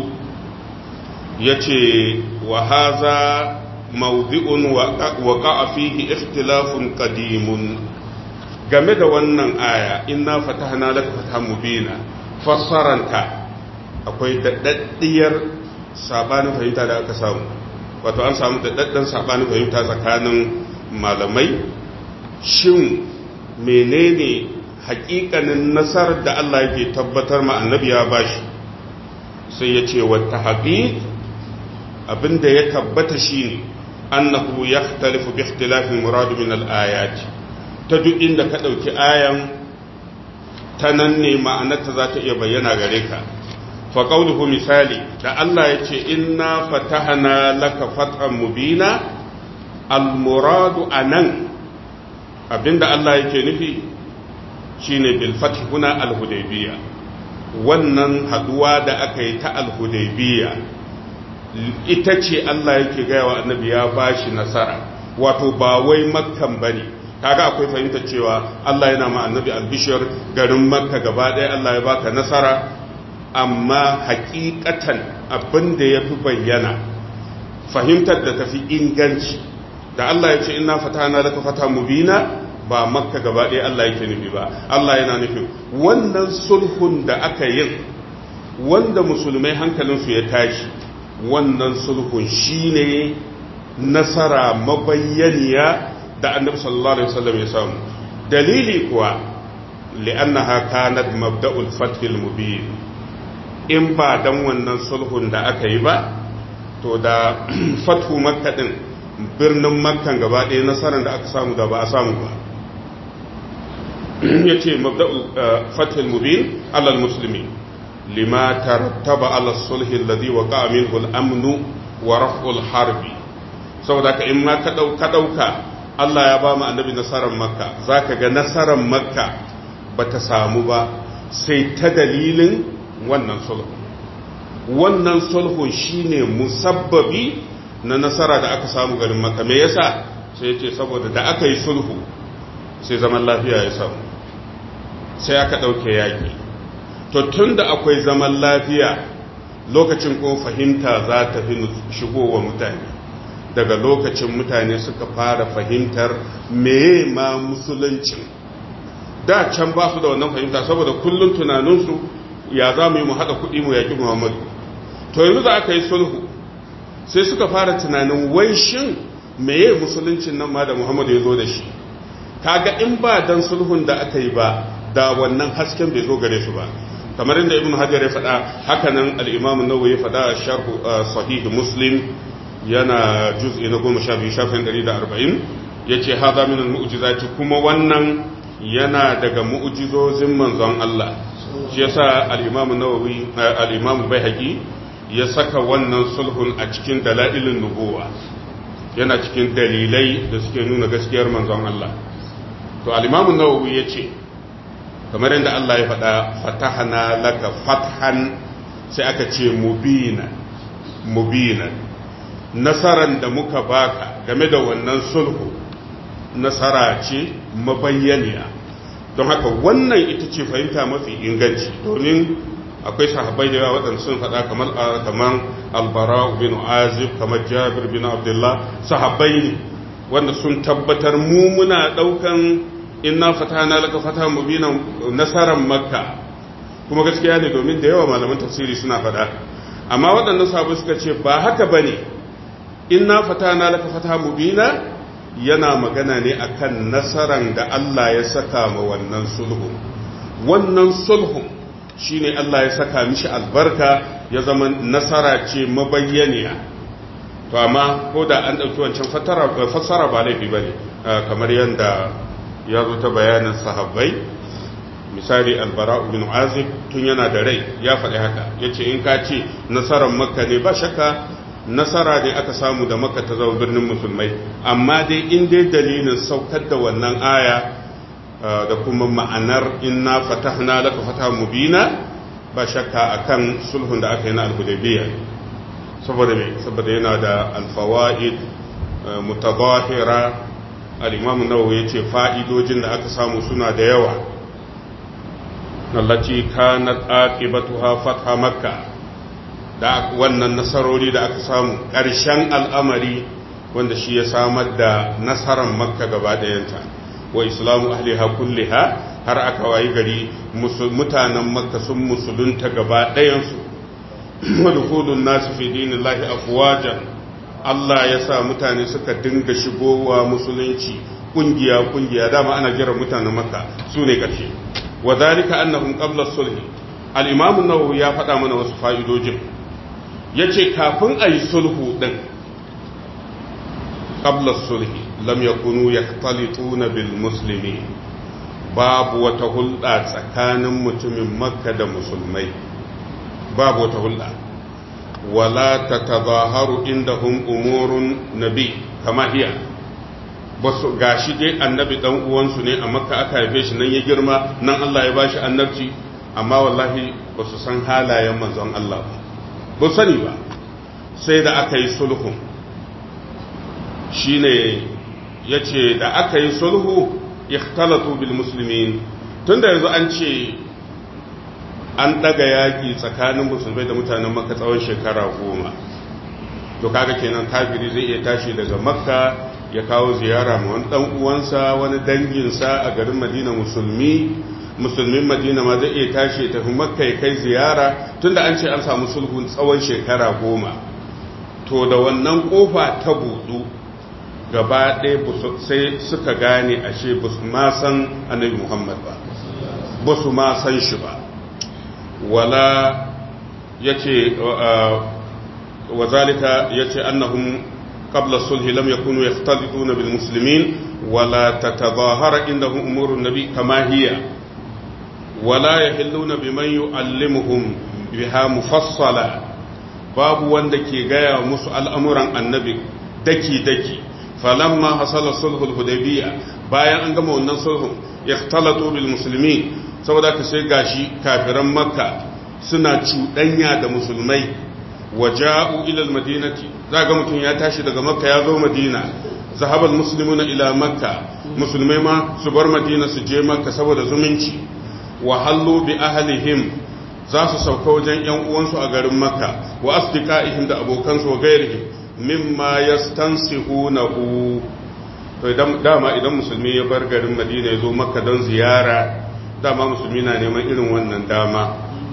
yace wa haza mawdi'un waqa'a fihi ikhtilafun qadimun. Game da wannan aya inna fatahna laka fathan mubina, fassaranta akwai daɗaɗɗiyar sabanin fahimta da aka samu, wato an samu daɗaɗɗen sabanin fahimta tsakanin malamai. Shin menene hakikanin nasarar da Allah yake tabbatar ma annabi ya bashi? Sai ya ce wata haƙiƙ abinda ya tabbata shine annahu yakhtalifu bi ikhtilafil murad min al-ayat. Ta duk inda ka dauki ayan ta nan ne ma'anarta za ta iya bayyana gare ka. Fa qawluhu misali da Allah ya ce inna fatahna laka fathan mubina, al-muradu anan abinda Allah yake nufi shine bil fath huna al-hudaybiyya. Wannan haduwa da aka yi ta al-hudaybiyya ita ce Allah yake gaya wa annabi ya bashi nasara, wato ba wai makkan bane. Kaga akwai fahimtar cewa Allah yana ma annabi albishir garin makka gaba ɗaya Allah ya baka nasara, amma hakikatan abin da ya fi bayyana fahimtar da tafi inganci da Allah ya ce inna fatahna laka fatan mubina, ba makka gaba ɗaya Allah yake nufi ba. Allah yana nufin wannan sulhun da aka yi wanda musulmai hankalinsu ya tashi, wannan sulhun shine nasara mabayyaniya da annabi sallallahu alaihi wasallam ya samu. Dalili kuwa li'annaha kanat mabda'ul fathil mubin. In ba dan wannan sulhun da aka yi ba, to da fathu makka din, birnin makkan gaba ɗaya nasarar da aka samu da ba a samu ba. Yace mabda'ul fathil mubin alal muslimin lima tarattaba ala sulhi alladhi waqa'a minhu al-amnu wa raf'ul harbi. Saboda ka in ma ka dauka Allah ya ba mu annabi nasarar makka, zaka ga nasarar makka bata samu ba sai ta dalilin wannan sulhu. Wannan sulhu shine musabbabi na nasara da aka samu garin makka. Me yasa? Sai yace saboda da aka yi sulhu sai zaman lafiya ya samu, sai aka dauke yaki. To tunda akwai zaman lafiya, lokacin ko fahimta za ta fi shigowa mutane. Daga lokacin mutane suka fara fahimtar meye ma musuluncin. Da can ba su da wannan fahimta, saboda kullum tunaninsu ya za mu yi mu haɗa kuɗi mu yaƙi Muhammadu. to yanzu da aka yi sulhu sai suka fara tunanin wai shin meye musuluncin nan ma da Muhammadu ya zo da shi, kaga in ba dan sulhun da aka yi ba da wannan hasken bai zo gare su ba. kamar inda ibn hajar ya faɗa haka nan al-imam an-nawawi ya faɗa a sharh sahih muslim yana juz'i na goma sha biyu shafin ɗari da arba'in yace hadha min al-mu'jizati, kuma wannan yana daga mu'jizozin manzon Allah. shi yasa al-imam an-nawawi al-imam al-baihaqi ya saka wannan sulhun a cikin dalailun nubuwa, yana cikin dalilai da suke nuna gaskiyar manzon Allah. to al-imam an-nawawi yace kamar yadda Allah ya faɗa fatahna laka fathan, sai aka ce mubina mubina, nasaran da muka baka game da wannan sulhu nasara ce mabayyaniya. don haka wannan ita ce fahimta mafi inganci, domin akwai sahabbai da yawa waɗanda sun faɗa kamar kamar albara bin azib, kamar jabir bin abdullah, sahabbai ne wanda sun tabbatar mu muna ɗaukan inna fatahna laka fatahan mubina nasaran makka, kuma gaskiya ne domin da yawa malaman tafsiri suna faɗa. amma waɗannan sahabbai suka ce ba haka bane, inna fatahna laka fatahan mubina yana magana ne akan nasaran da Allah ya saka ma wannan sulhu. wannan sulhu shine Allah ya saka mishi albarka, ya zama nasara ce mabayyaniya. to amma ko da an ɗauki wancan fassara ba laifi bane, kamar yadda ya zo ta bayanin sahabbai. misali albara'u bin azib tun yana da rai ya faɗi haka, ya ce in ka ce nasarar makka ne, ba shakka nasara ne aka samu da makka ta zama birnin musulmai, amma dai in dai dalilin saukar da wannan aya da kuma ma'anar inna fatahna laka fatahan mubina, ba shakka akan sulhun da aka yi na al-hudaybiyya. saboda me saboda yana da alfawaid mutabahira. al-imam an-nawawi yace fa'idojin da aka samu suna da yawa, allati kanat aqibatuha fatha makka, da wannan nasarori da aka samu ƙarshen al'amari wanda shi ya samar da nasarar makka gaba ɗayanta, wa islamu ahliha kulliha, har aka wayi gari mutanen makka sun musulunta gaba ɗayansu, wa dukhulun nasu fi dinillahi afwajan, Allah ya sa mutane suka dinga shigowa musulunci kungiya kungiya, dama ana jira mutanen makka su ne ƙarshe. wa zalika annahum qabla sulhi, al-imam an-nawawi ya faɗa mana wasu fa'idojin. yace kafin ayi sulhu din, qabla sulhi lam yakunu yahtalituna bil muslimin, babu wata hulɗa tsakanin mutumin makka da musulmai, babu wata hulɗa. wala tatazaharu indahum umurun nabi kama hiya, basu gashi dai annabi dan uwansu ne a makka, aka haife shi nan ya girma, nan Allah ya bashi annabci, amma wallahi basu san halayen manzon Allah ba, ba sani ba. sai da aka yi sulhu, shine yace da aka yi sulhu ikhtalatu bil muslimin, tunda yanzu an ce an daga yaki tsakanin musulmai da mutanen makka tsawon shekara goma, to kaga kenan kafiri zai iya tashi daga makka ya kawo ziyara ma wani dan uwansa, wani danginsa a garin madina musulmi, musulmin madina ma zai iya tashi ya tafi makka ya kai ziyara, tunda an ce an samu sulhun tsawon shekara goma. to da wannan kofa ta budu gaba ɗaya sai suka gane ashe ba su ma san annabi muhammad ba, ba su ma san shi ba. wala yace wa zalika yace annahum qabla sulhi lam yakunu yahtalituna bil muslimin wala tatadahara indahum umurun nabi kama hiya wala yahilluna biman yuallimuhum biha mufassala, babu wanda ke gaya musu al'amuran annabi daki daki. falamma hasala sulhul hudaybiyya, bayan an gama wannan sulhun ikhtalatu bil muslimin, saboda ka sai gashi kafiran makka suna cuɗanya da musulmai. waja'u ila al-madinati, zaga mutum ya tashi daga makka ya zo madina. zahabal muslimuna ila makka, musulmai ma su bar madina su je makka saboda zumunci. wa hallu bi ahlihim, za su sauka wajen yan uwansu a garin makka. wa asdiqaihim da abokansu wa gairihim mimma yastansihunahu. to idan dama idan musulmi ya bar garin madina ya zo makka don ziyara, dama musulmi na neman irin wannan dama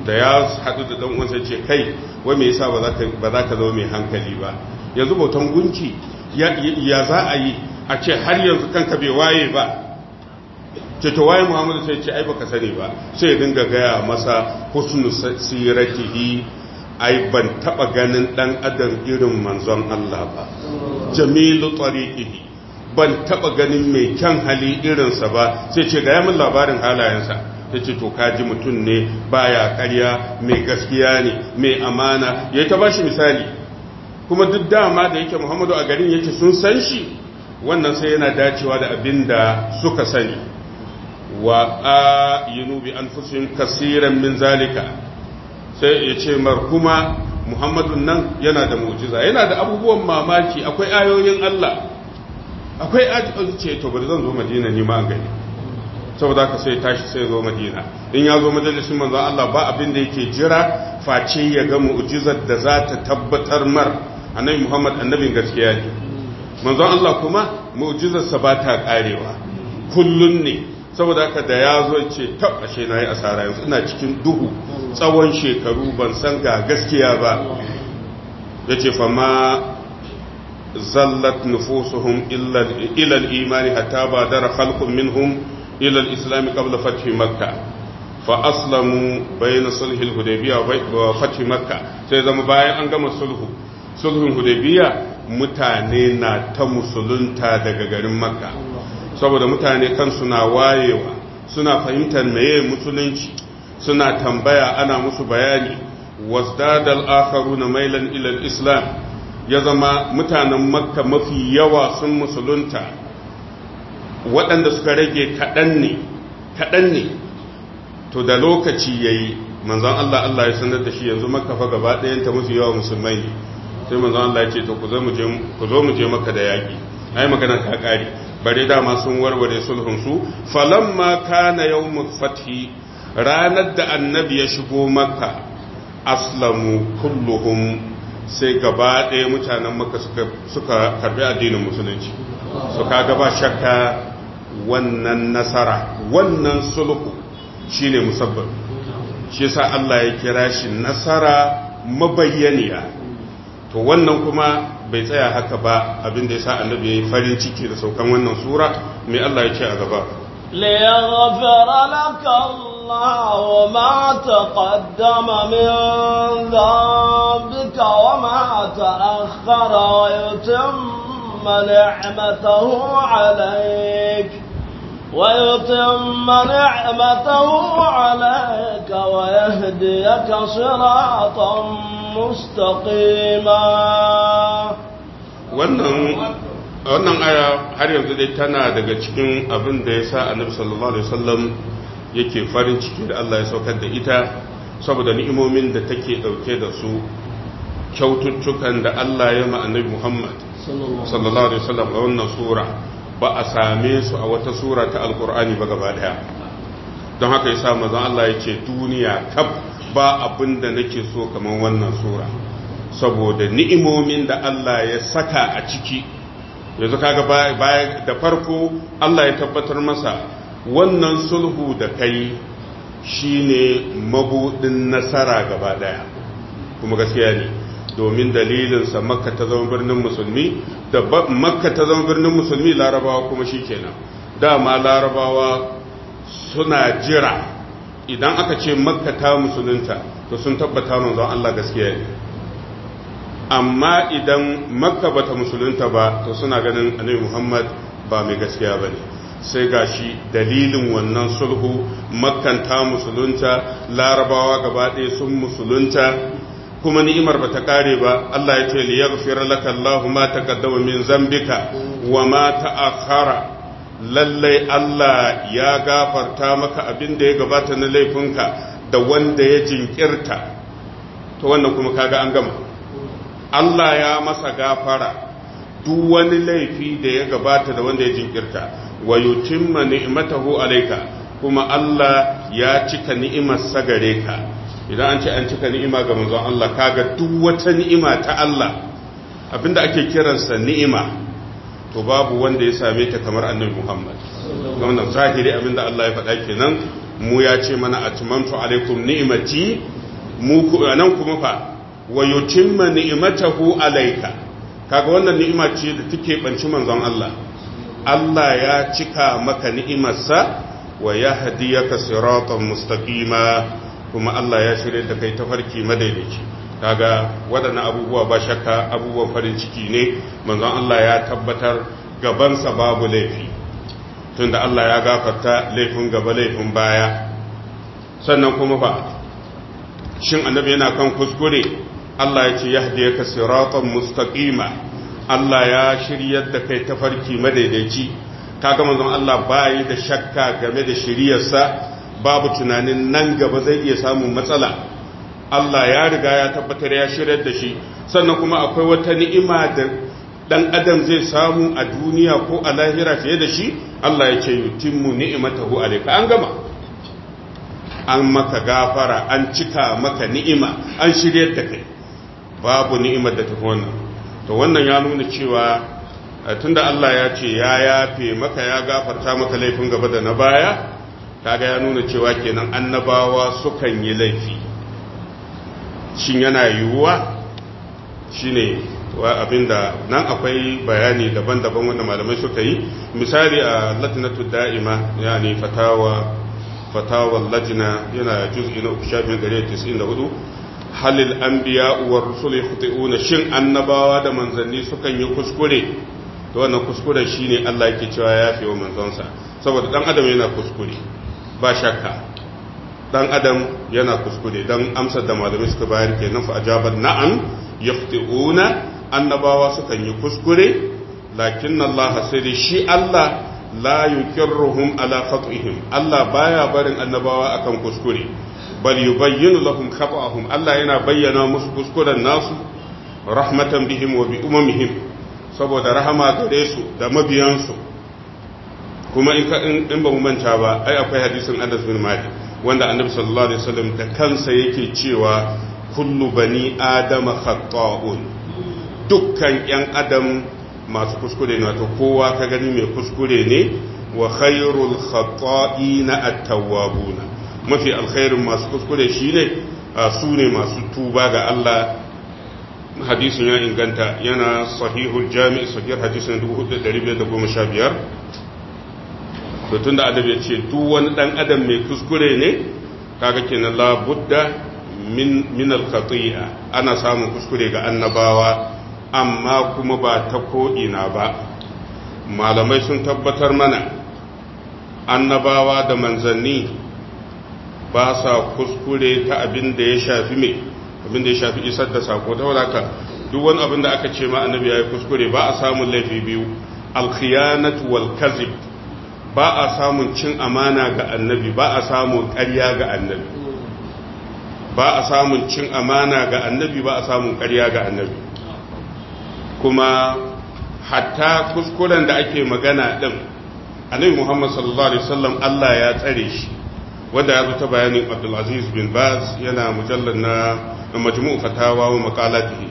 da ya haɗu da ɗan uwansa ce kai wai me yasa ba za ka ba za ka zama mai hankali ba yanzu bautan gunki ya ya za a yi a ce har yanzu kanka bai waye ba ce to waye Muhammadu sai ce ai baka sani ba sai ya dinga gaya masa husnu siratihi ai ban taba ganin dan adam irin manzon Allah ba jamilu tariqihi ban taba ganin mai kyan hali irinsa ba sai ce ga yamin labarin halayensa ya ce to kaji mutum ne baya ƙarya mai gaskiya ne mai amana ya ta bashi misali kuma duk dama da yake Muhammadu a garin yake sun san shi wannan sai yana dacewa da abin da suka sani wa ayinu bi anfusihim kaseeran min zalika sai ya ce mar kuma Muhammadun nan yana da mu'jiza yana da abubuwan mamaki akwai ayoyin Allah akwai ayoyi ce to bari zan zo Madina ni ma gani saboda haka sai tashi sai zo Madina in ya zo majalisin manzon Allah ba abin da yake jira face ya ga mu'jizar da za ta tabbatar mar annabi Muhammad annabin gaskiya ne manzon Allah kuma mu'jizar sa ba ta karewa kullun ne saboda haka da ya zo ce tab ashe nayi asara yanzu ina cikin duhu tsawon shekaru ban san ga gaskiya ba yace fa ma zallat nufusuhum illa ila al-iman hatta badara khalqun minhum ila al-islam qabla fath makkah fa aslamu bayna sulh al-hudaybiyah wa fath makkah sai zama bayan an gama sulhu sulhun hudaybiyah mutane na ta musulunta daga garin makka saboda mutane kansu na wayewa suna fahimtar meye musulunci suna tambaya ana musu bayani wasdadal akharuna mailan ila al-islam ya zama mutanen makka mafi yawa sun musulunta waɗanda suka rage kaɗan ne kaɗan ne to da lokaci yayi manzon Allah Allah ya sanar da shi yanzu makka fa gaba ɗayan ta mafi yawa musulmai ne sai manzon Allah ya ce to ku zo mu je ku zo mu je makka da yaki ai magana ta kare bare dama sun warware sulhun su falamma kana yawmul fathi ranar da annabi ya shigo makka aslamu kulluhum sai gaba ɗaya mutanen makka suka suka karbi addinin musulunci su kaga ba shakka wannan nasara wannan sulhu shine musabbab shi yasa Allah ya kira shi nasara mabayyaniya to wannan kuma bai tsaya haka ba abinda yasa annabi yayi farin ciki da saukan wannan sura mai Allah ya ce a gaba ليغفر لك الله ما تقدم من ذنبك وما تأخر ويتم نعمته عليك ويتم نعمته عليك ويهديك صراطا مستقيما wannan aya har yanzu dai tana daga cikin abin da ya sa annabi sallallahu alaihi wasallam yake farin ciki da Allah ya saukar da ita saboda ni'imomin da take dauke da su kyaututtukan da Allah ya ma annabi Muhammad sallallahu alaihi wasallam a wannan sura ba a same su a wata sura ta alkur'ani ba gaba daya don haka yasa manzon Allah yake duniya kaf ba abin da nake so kamar wannan sura saboda ni'imomin da Allah ya saka a ciki yanzu kaga baya da farko Allah ya tabbatar masa wannan sulhu da kai shine mabudin nasara gaba daya kuma gaskiya ne domin dalilinsa makka ta zama birnin musulmi da makka ta zama birnin musulmi larabawa kuma shikenan dama larabawa suna jira idan aka ce makka ta musulunta to sun tabbata manzon Allah gaskiya ne amma idan makka bata musulunta ba to suna ganin annabi Muhammad ba mai gaskiya bane sai gashi dalilin wannan sulhu makkan ta musulunta larabawa gaba ɗaya sun musulunta kuma ni'imar bata kare ba Allah ya ce li yaghfir laka Allahu ma taqaddama min zambika wa ma ta'akhkhara lalle Allah ya gafarta maka abin da ya gabata na laifinka da wanda ya jinkirta to wannan kuma kaga an gama Allah ya masa gafara duk wani laifi da ya gabata da wanda ya jinkirta wa yutimma ni'matahu alayka kuma Allah ya cika ni'imar sa gare ka idan an ce an cika ni'ima ga manzon Allah kaga duk wata ni'ima ta Allah abinda ake kiransa ni'ima to babu wanda ya same ta kamar annabi Muhammad wannan zahiri abinda Allah ya faɗa kenan mu ya ce mana atmamtu alaikum ni'mati mu nan kuma fa wa yutimma ni'matahu alayka kaga wannan ni'ima ce da take banci manzon Allah Allah ya cika maka ni'imarsa wa yahdiyaka siratan mustaqima kuma Allah ya shirye da kai tafarki madaidaici kaga waɗannan abubuwa ba shakka abubuwan farin ciki ne manzon Allah ya tabbatar gabansa babu laifi tunda Allah ya gafarta laifin gaba laifin baya sannan kuma fa shin annabi yana kan kuskure Allah ya ce yahdiyaka siratan mustaqima Allah ya shiryar da kai tafarki madaidaici kaga manzon Allah bai da shakka game da shiriyarsa babu tunanin nan gaba zai iya samun matsala Allah ya riga ya tabbatar ya shiryar da shi sannan kuma akwai wata ni'ima da dan adam zai samu a duniya ko a lahira fiye da shi Allah ya ce yutimmu ni'matahu alayka an gama an maka gafara an cika maka ni'ima an shiryar da kai babu ni'imar da tafi wannan to wannan ya nuna cewa tunda Allah ya ce ya yafe maka ya gafarta maka laifin gaba da na baya kaga ya nuna cewa kenan annabawa sukan yi laifi shin yana yiwuwa shine wa abinda nan akwai bayani daban-daban wanda malamai suka yi misali a latinatu da'ima yani fatawa fatawa lajna yana juz'i na uku shafin ɗari tis'in da hudu halil anbiya wa rusul yakhti'una shin annabawa da manzanni sukan yi kuskure to wannan kuskuren shine Allah yake cewa ya fi wa manzonsa saboda dan adam yana kuskure ba shakka dan adam yana kuskure dan amsar da malamai suka bayar kenan fa ajaban na'am yakhti'una annabawa sukan yi kuskure lakin Allah sai shi Allah la yukirruhum ala khat'ihim Allah baya barin annabawa akan kuskure bal yubayyinu lahum khata'ahum Allah yana bayyana musu kuskuren nasu rahmatan bihim wa bi umamihim saboda rahama gare su da mabiyansu kuma in in ba mu manta ba ai akwai hadisin Anas bin Malik wanda Annabi sallallahu alaihi wasallam da kansa yake cewa kullu bani adama khata'un dukkan ‘yan adam masu kuskure ne wato kowa ka gani mai kuskure ne wa khairul khata'i na attawabuna mafi alkhairin masu kuskure shi ne su ne masu tuba ga Allah hadisin ya inganta yana sahihul jami'i sahih hadisin dubu hudu da dari biyar da goma sha biyar to tun da adam ya ce duk wani dan adam mai kuskure ne kaga kenan la budda min min al-khati'a ana samun kuskure ga annabawa amma kuma ba ta ko'ina ba malamai sun tabbatar mana annabawa da manzanni ba sa kuskure ta abin da ya shafi mai abin da ya shafi isar da sako ta wadaka duk wani abin da aka ce ma annabi ya yi kuskure ba a samun laifi biyu alkhiyanatu wal kazib ba a samun cin amana ga annabi ba a samun ƙarya ga annabi ba a samun cin amana ga annabi ba a samun ƙarya ga annabi kuma hatta kuskuren da ake magana din annabi Muhammad sallallahu alaihi wasallam Allah ya tsare shi wanda ya zo ta bayanin Abdul Aziz bin Baz yana mujallal na majmu'u fatawa wa maqalatihi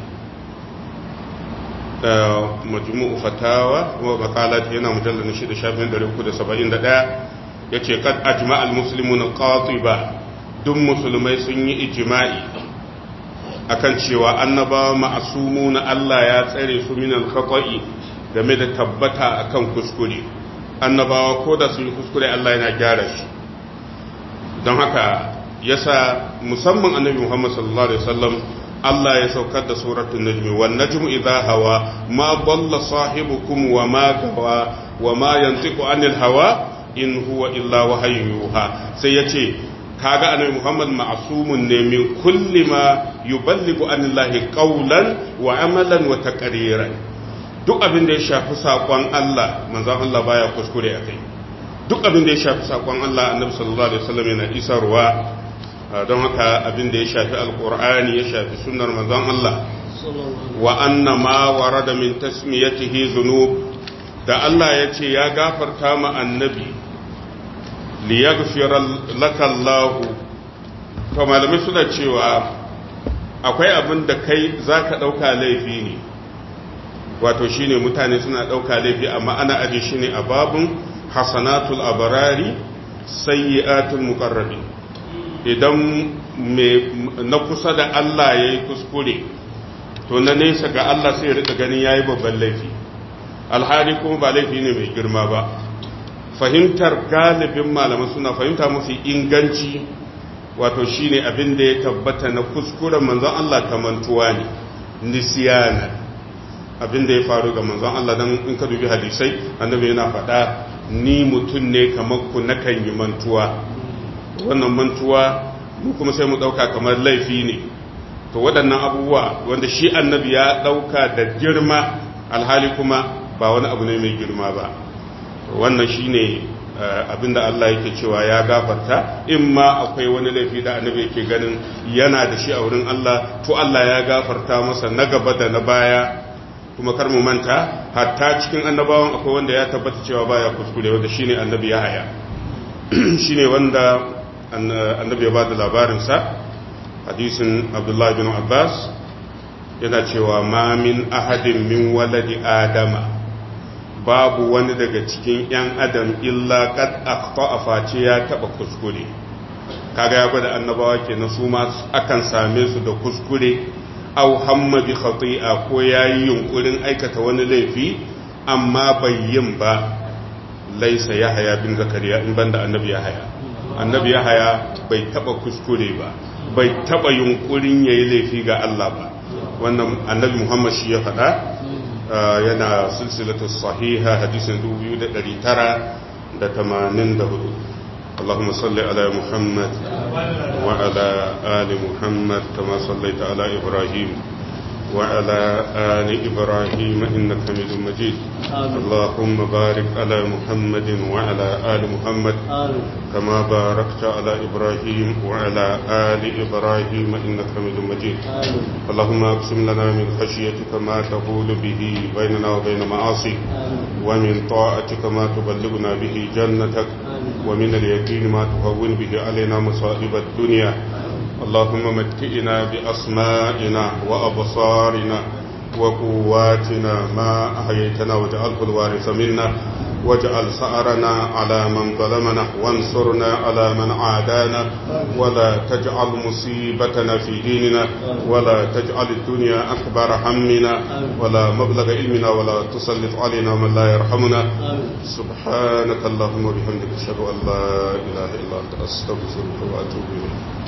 majmu'u fatawa wa maqalatihi yana mujallal na shida shafin ɗari uku da saba'in da ɗaya yace qad ajma'a al-muslimuna qatiba duk musulmai sun yi ijma'i akan cewa annabawa ma'asumu na Allah ya tsare su min al-khata'i game da tabbata akan kuskure annabawa ko da su yi kuskure Allah yana gyara shi don haka yasa musamman annabi Muhammad sallallahu alaihi wasallam Allah ya saukar da suratul najmi wan najmu idha hawa ma dalla sahibukum wa ma gawa wa ma yantiqu anil hawa in huwa illa wahyun yuha sai yace kaga annabi Muhammad ma'sumun ne min kulli ma yuballighu anillahi qawlan wa amalan wa taqriran duk abin da ya shafi sakon Allah manzon Allah baya kuskure akai duk abin da ya shafi sakon Allah annabi sallallahu alaihi wasallam yana isarwa don haka abin da ya shafi alqur'ani ya shafi sunnar manzon Allah wa anna ma warada min tasmiyatihi dhunub da Allah ya ce ya gafarta ma annabi liyaghfira laka Allah to malamai suna cewa akwai abin da kai zaka dauka laifi ne wato shine mutane suna dauka laifi amma ana aje shi ne a babun hasanatul abarari sayyi'atul muqarrabin idan na kusa da Allah yayi kuskure to na nesa ga Allah sai ya rika ganin yayi babban laifi alhali kuma ba laifi ne mai girma ba. Fahimtar galibin malaman suna fahimta mafi inganci wato shine abin da ya tabbata na kuskuren manzon Allah kamantuwa ne nisyana abin da ya faru ga manzon Allah dan in ka dubi hadisai annabi yana faɗa ni mutum ne kamar ku nakan yi mantuwa wannan mantuwa mu kuma sai mu ɗauka kamar laifi ne to waɗannan abubuwa wanda shi annabi ya ɗauka da girma alhali kuma ba wani abu ne mai girma ba wannan shine abinda Allah yake cewa ya gafarta in ma akwai wani laifi da annabi yake ganin yana da shi a wurin Allah to Allah ya gafarta masa na gaba da na baya kuma kar mu manta hatta cikin annabawan akwai wanda ya tabbata cewa baya kuskure wanda shine annabi Yahaya shine wanda annabi ya bada labarin sa hadisin Abdullah bin Abbas yana cewa ma min ahadin min waladi adama babu wani daga cikin ‘yan adam illa kad akhta'a face ya taɓa kuskure kaga ya gwada annabawa ke na su ma akan same su da kuskure au hamma bi khati'a ko yayi yunkurin aikata wani laifi amma bai yin ba laisa yahaya bin zakariya in banda annabi yahaya annabi yahaya bai taɓa kuskure ba bai taɓa yunkurin yayi laifi ga Allah ba wannan annabi Muhammad shi ya faɗa yana silsilatu sahiha hadisin dubu biyu da ɗari tara da tamanin da hudu Allahumma salli ala Muhammad wa ala ali Muhammad kama sallaita ala Ibrahim wa ala ali Ibrahim innaka Hamidum Majid Allahumma barik ala Muhammad wa ala ali Muhammad kama barakta ala Ibrahim wa ala ali Ibrahim innaka Hamidum Majid Allahumma aqsim lana min khashyatika ma tahulu bihi bainana wa bain ma'asik wa min ta'atika ma tuballighuna bihi jannatak wa min al-yaqin ma tuhawwin bihi alaina masa'ib ad-dunya اللهم متئنا بأسمائنا وأبصارنا وقواتنا ما أحييتنا واجعله الوارث منا واجعل سأرنا على من ظلمنا وانصرنا على من عادانا ولا تجعل مصيبتنا في ديننا ولا تجعل الدنيا أكبر همنا ولا مبلغ علمنا ولا تسلط علينا من لا يرحمنا سبحانك اللهم وبحمدك أشهد أن لا إله إلا أنت أستغفرك وأتوب إليك